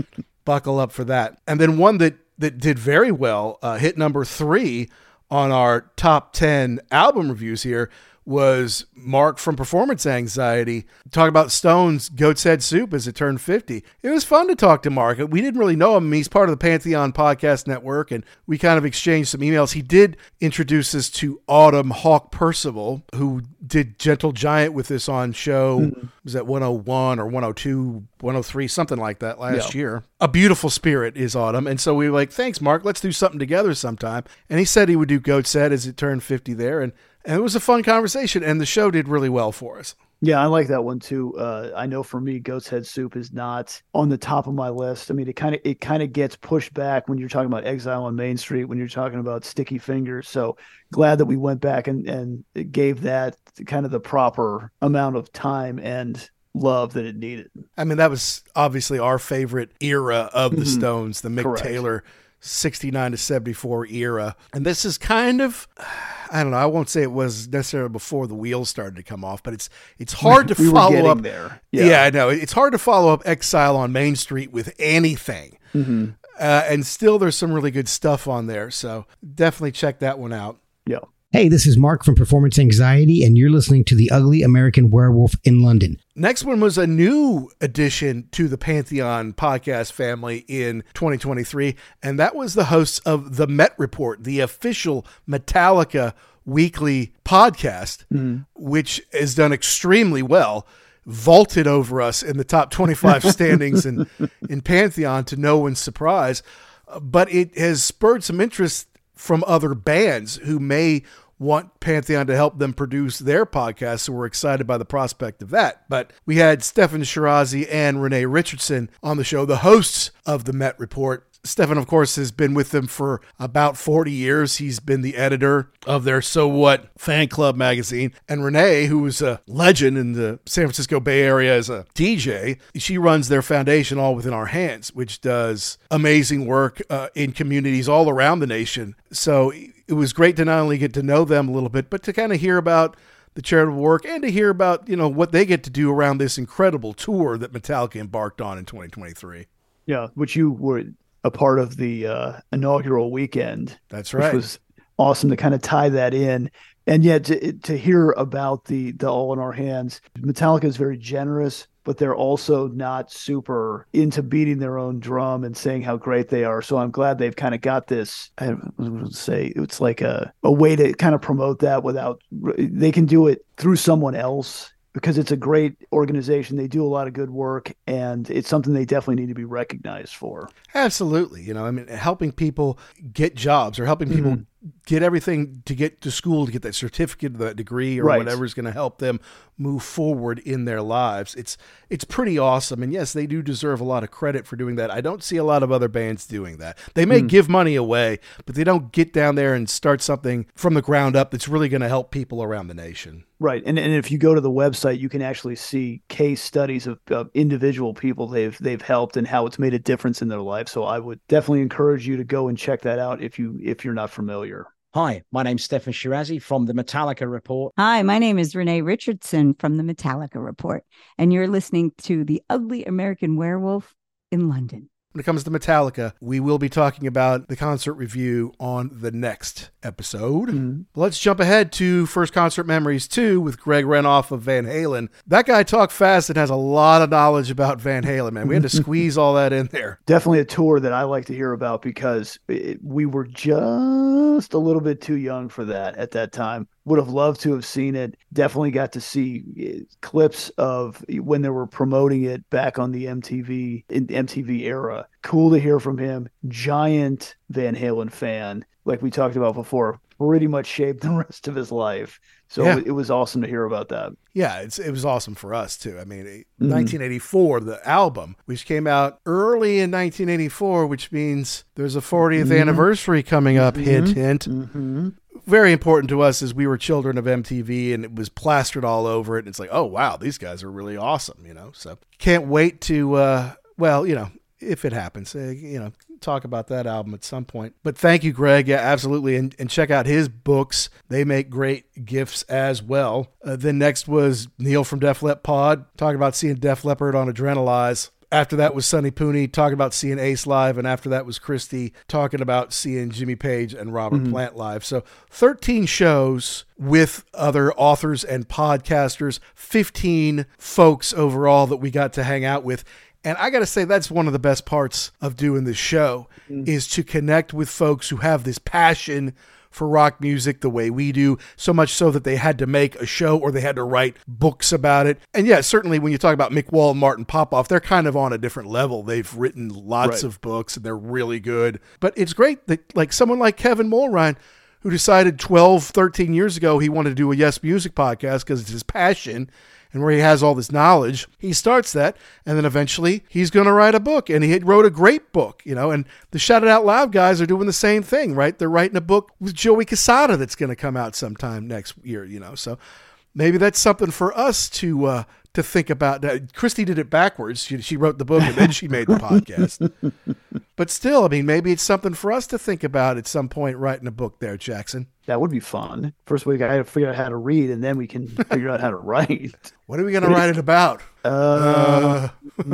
buckle up for that. And then one that did very well, hit number 3 on our top 10 album reviews here, was Mark from Performance Anxiety, talking about Stone's Goat's Head Soup as it turned 50. It was fun to talk to Mark. We didn't really know him. He's part of the Pantheon Podcast Network, and we kind of exchanged some emails. He did introduce us to Autumn Hawk Percival, who did Gentle Giant with us on show, was that 101 or 102, 103, something like that last year. A beautiful spirit is Autumn. And so we were like, thanks, Mark. Let's do something together sometime. And he said he would do Goat's Head as it turned 50 there. And it was a fun conversation, and the show did really well for us. Yeah, I like that one too. I know for me, Goat's Head Soup is not on the top of my list. I mean, it kind of gets pushed back when you're talking about Exile on Main Street, when you're talking about Sticky Fingers. So glad that we went back and gave that kind of the proper amount of time and love that it needed. I mean, that was obviously our favorite era of the Stones, the Mick Taylor 69 to 74 era. And this is kind of, I don't know, I won't say it was necessarily before the wheels started to come off, but it's hard to follow up there. Yeah, I know. It's hard to follow up Exile on Main Street with anything. Mm-hmm. And still there's some really good stuff on there. So definitely check that one out. Yeah. Hey, this is Mark from Performance Anxiety, and you're listening to The Ugly American Werewolf in London. Next one was a new addition to the Pantheon podcast family in 2023, and that was the hosts of The Met Report, the official Metallica weekly podcast, which has done extremely well, vaulted over us in the top 25 standings in Pantheon to no one's surprise. But it has spurred some interest from other bands who may want Pantheon to help them produce their podcast, so we're excited by the prospect of that. But we had Stefan Shirazi and Renee Richardson on the show, the hosts of the Met Report. Stefan, of course, has been with them for about 40 years. He's been the editor of their So What fan club magazine. And Renee, who is a legend in the San Francisco Bay Area as a DJ, she runs their foundation, All Within Our Hands, which does amazing work in communities all around the nation. So it was great to not only get to know them a little bit, but to kind of hear about the charitable work and to hear about, what they get to do around this incredible tour that Metallica embarked on in 2023. Yeah, which you were a part of the inaugural weekend. That's right. Which was awesome to kind of tie that in. And yet to hear about the All in Our Hands, Metallica is very generous, but they're also not super into beating their own drum and saying how great they are. So I'm glad they've kind of got this, I would say it's like a way to kind of promote that without, they can do it through someone else, because it's a great organization. They do a lot of good work, and it's something they definitely need to be recognized for. Absolutely. Helping people get jobs or helping people get everything to get to school, to get that certificate, that degree, or whatever is going to help them move forward in their lives. It's pretty awesome. And yes, they do deserve a lot of credit for doing that. I don't see a lot of other bands doing that. They may give money away, but they don't get down there and start something from the ground up that's really going to help people around the nation. Right. And if you go to the website, you can actually see case studies of individual people they've helped and how it's made a difference in their life. So I would definitely encourage you to go and check that out if you're not familiar. Hi, my name's Stefan Shirazi from the Metallica Report. Hi, my name is Renee Richardson from the Metallica Report, and you're listening to The Ugly American Werewolf in London. When it comes to Metallica, we will be talking about the concert review on the next episode. Let's jump ahead to First Concert Memories 2 with Greg Renoff of Van Halen. That guy talked fast and has a lot of knowledge about Van Halen, man. We had to squeeze all that in there. Definitely a tour that I like to hear about because we were just a little bit too young for that at that time. Would have loved to have seen it. Definitely got to see clips of when they were promoting it back on the MTV era. Cool to hear from him. Giant Van Halen fan, like we talked about before, pretty much shaped the rest of his life. So it was awesome to hear about that. Yeah, it was awesome for us too. I mean, 1984, the album, which came out early in 1984, which means there's a 40th anniversary coming up, hint, hint. Very important to us as we were children of MTV, and it was plastered all over it. And it's like, oh, wow, these guys are really awesome, So can't wait to, if it happens, talk about that album at some point. But thank you, Greg. Yeah, absolutely. And check out his books. They make great gifts as well. Then next was Neil from Def Leppard Pod, talking about seeing Def Leppard on Adrenalize. After that was Sonny Pooney talking about seeing Ace live. And after that was Christy talking about seeing Jimmy Page and Robert Plant live. So 13 shows with other authors and podcasters, 15 folks overall that we got to hang out with. And I got to say, that's one of the best parts of doing this show is to connect with folks who have this passion for rock music the way we do, so much so that they had to make a show or they had to write books about it. And yeah, certainly when you talk about Mick Wall and Martin Popoff, they're kind of on a different level. They've written lots of books and they're really good. But it's great that like someone like Kevin Mulrine, who decided 12, 13 years ago he wanted to do a Yes Music podcast because it's his passion, and where he has all this knowledge, he starts that, and then eventually he's going to write a book, and he wrote a great book, and the Shout It Out Loud guys are doing the same thing, right? They're writing a book with Joey Casada that's going to come out sometime next year, so maybe that's something for us to think about. Christy did it backwards. She wrote the book and then she made the podcast. But still, I mean, maybe it's something for us to think about at some point, writing a book there, Jackson. That would be fun. First, we got to figure out how to read, and then we can figure out how to write. What are we going to write it about?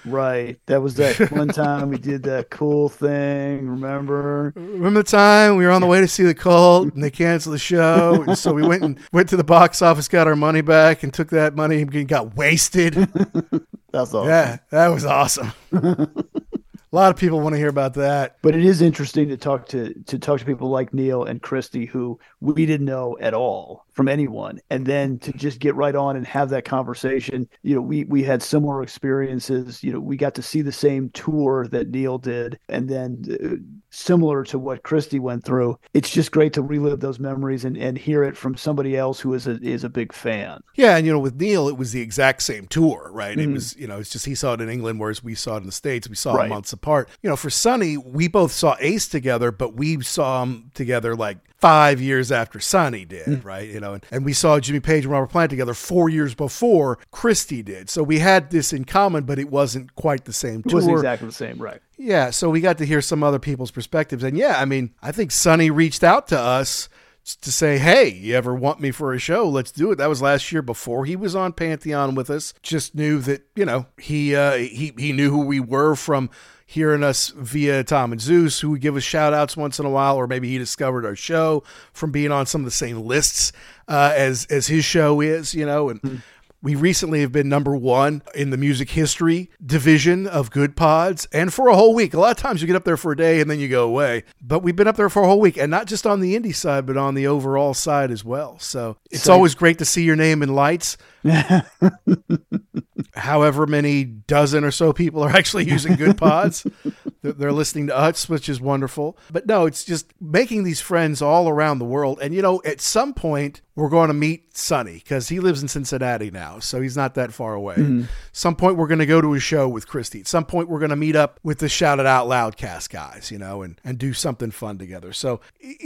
Right. That was that one time we did that cool thing. Remember the time we were on the way to see the Cult and they canceled the show? And so we went to the box office, got our money back, and took that money and got wasted. That's awesome. Yeah, that was awesome. A lot of people want to hear about that. But it is interesting to talk to people like Neil and Christy, who we didn't know at all from anyone, and then to just get right on and have that conversation. You know, we had similar experiences. You know, we got to see the same tour that Neil did, and then similar to what Christy went through. It's just great to relive those memories and hear it from somebody else who is a big fan. Yeah, and with Neil, it was the exact same tour, right? It was, it's just he saw it in England, whereas we saw it in the States. We saw it months apart. For Sonny, we both saw Ace together, but we saw him together like 5 years after Sonny did, right? And we saw Jimmy Page and Robert Plant together 4 years before Christy did. So we had this in common, but it wasn't quite the same tour. It wasn't exactly the same, right? Yeah, so we got to hear some other people's perspectives. And yeah, I think Sonny reached out to us to say, hey, you ever want me for a show? Let's do it. That was last year before he was on Pantheon with us. Just knew that, he knew who we were from hearing us via Tom and Zeus, who would give us shout outs once in a while, or maybe he discovered our show from being on some of the same lists as his show is, and we recently have been number one in the music history division of Good Pods, and for a whole week. A lot of times you get up there for a day and then you go away, but we've been up there for a whole week, and not just on the indie side, but on the overall side as well. So it's always great to see your name in lights. However many dozen or so people are actually using Good Pods. They're listening to us, which is wonderful. But no, it's just making these friends all around the world. And, at some point, we're going to meet Sonny because he lives in Cincinnati now, so he's not that far away. Some point, we're going to go to a show with Christy. At some point, we're going to meet up with the Shout It Out Loudcast guys, and do something fun together. So,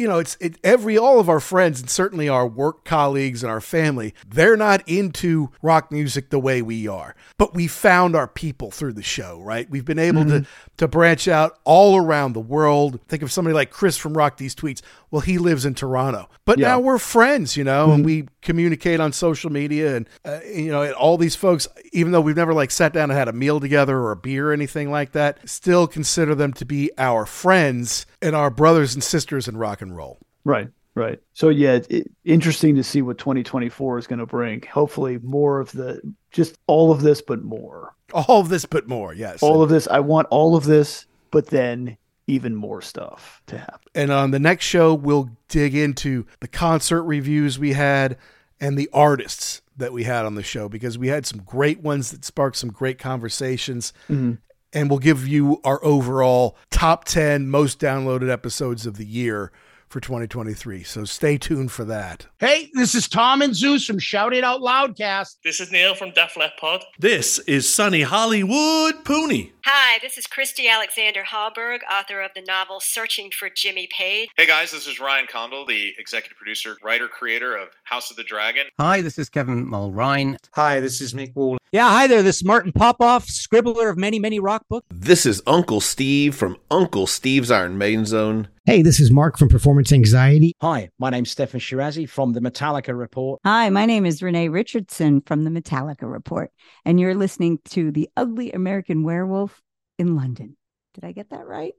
all of our friends, and certainly our work colleagues and our family, they're not into rock music the way we are. But we found our people through the show, right? We've been able to branch out all around the world. Think of somebody like Chris from Rock These Tweets. Well, he lives in Toronto. But now we're friends, and we communicate on social media. And, and all these folks, even though we've never sat down and had a meal together or a beer or anything like that, still consider them to be our friends and our brothers and sisters in rock and roll. Right. Right. So, yeah, interesting to see what 2024 is going to bring. Hopefully more of just all of this, but more. All of this, but more. Yes. All of this. I want all of this, but then even more stuff to happen. And on the next show, we'll dig into the concert reviews we had and the artists that we had on the show, because we had some great ones that sparked some great conversations. And we'll give you our overall top 10 most downloaded episodes of the year for 2023. So stay tuned for that. Hey, this is Tom and Zeus from Shout It Out Loudcast. This is Neil from Def Leppard Pod. This is Sonny Hollywood Pooney. Hi, this is Christy Alexander Hallberg, author of the novel Searching for Jimmy Page. Hey guys, this is Ryan Condal, the executive producer, writer, creator of House of the Dragon. Hi, this is Kevin Mulrine. Hi, this is Mick Wall. Yeah, hi there. This is Martin Popoff, scribbler of many, many rock books. This is Uncle Steve from Uncle Steve's Iron Maiden Zone. Hey, this is Mark from Performance Anxiety. Hi, my name's Stefan Shirazi from the Metallica Report. Hi, my name is Renee Richardson from the Metallica Report, and you're listening to The Ugly American Werewolf in London. Did I get that right?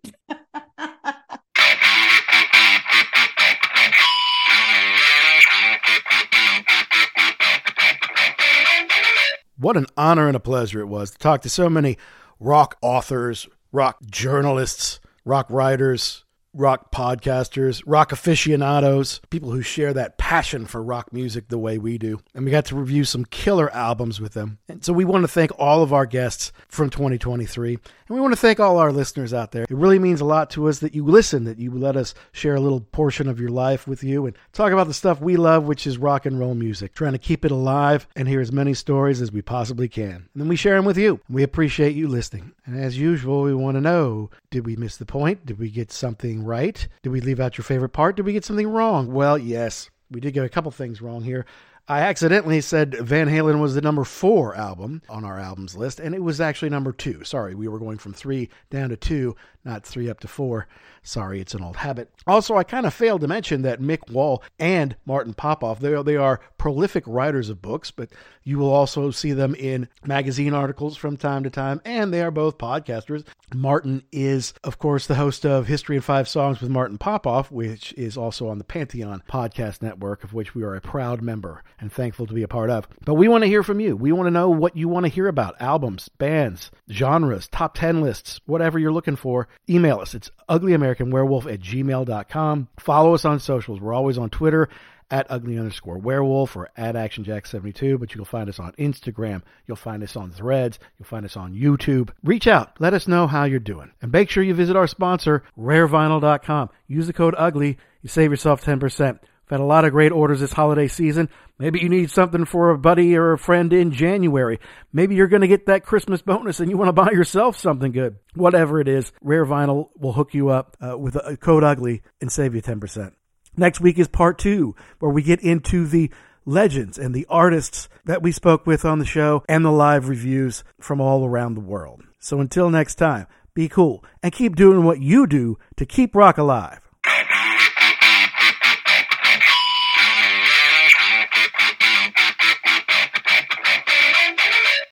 What an honor and a pleasure it was to talk to so many rock authors, rock journalists, rock writers, rock podcasters, rock aficionados, people who share that passion for rock music the way we do. And we got to review some killer albums with them. And so we want to thank all of our guests from 2023. And we want to thank all our listeners out there. It really means a lot to us that you listen, that you let us share a little portion of your life with you and talk about the stuff we love, which is rock and roll music, trying to keep it alive and hear as many stories as we possibly can. And then we share them with you. We appreciate you listening. And as usual, we want to know, did we miss the point? Did we get something right? Did we leave out your favorite part? Did we get something wrong? Well, yes, we did get a couple things wrong here. I accidentally said Van Halen was the number 4 album on our albums list, and it was actually number 2. Sorry, we were going from 3 down to 2, not 3 up to 4. Sorry, it's an old habit. Also, I kind of failed to mention that Mick Wall and Martin Popoff, they are prolific writers of books, but you will also see them in magazine articles from time to time, and they are both podcasters. Martin is, of course, the host of History in 5 Songs with Martin Popoff, which is also on the Pantheon podcast network, of which we are a proud member and thankful to be a part of. But we want to hear from you. We want to know what you want to hear about. Albums, bands, genres, top 10 lists, whatever you're looking for. Email us. It's uglyamericanwerewolf@gmail.com. Follow us on socials. We're always on Twitter at ugly_werewolf or at ActionJack72, but you'll find us on Instagram. You'll find us on Threads. You'll find us on YouTube. Reach out. Let us know how you're doing. And make sure you visit our sponsor, rarevinyl.com. Use the code UGLY. You save yourself 10%. We've had a lot of great orders this holiday season. Maybe you need something for a buddy or a friend in January. Maybe you're going to get that Christmas bonus and you want to buy yourself something good. Whatever it is, Rare Vinyl will hook you up with a code UGLY and save you 10%. Next week is part 2, where we get into the legends and the artists that we spoke with on the show and the live reviews from all around the world. So until next time, be cool and keep doing what you do to keep rock alive.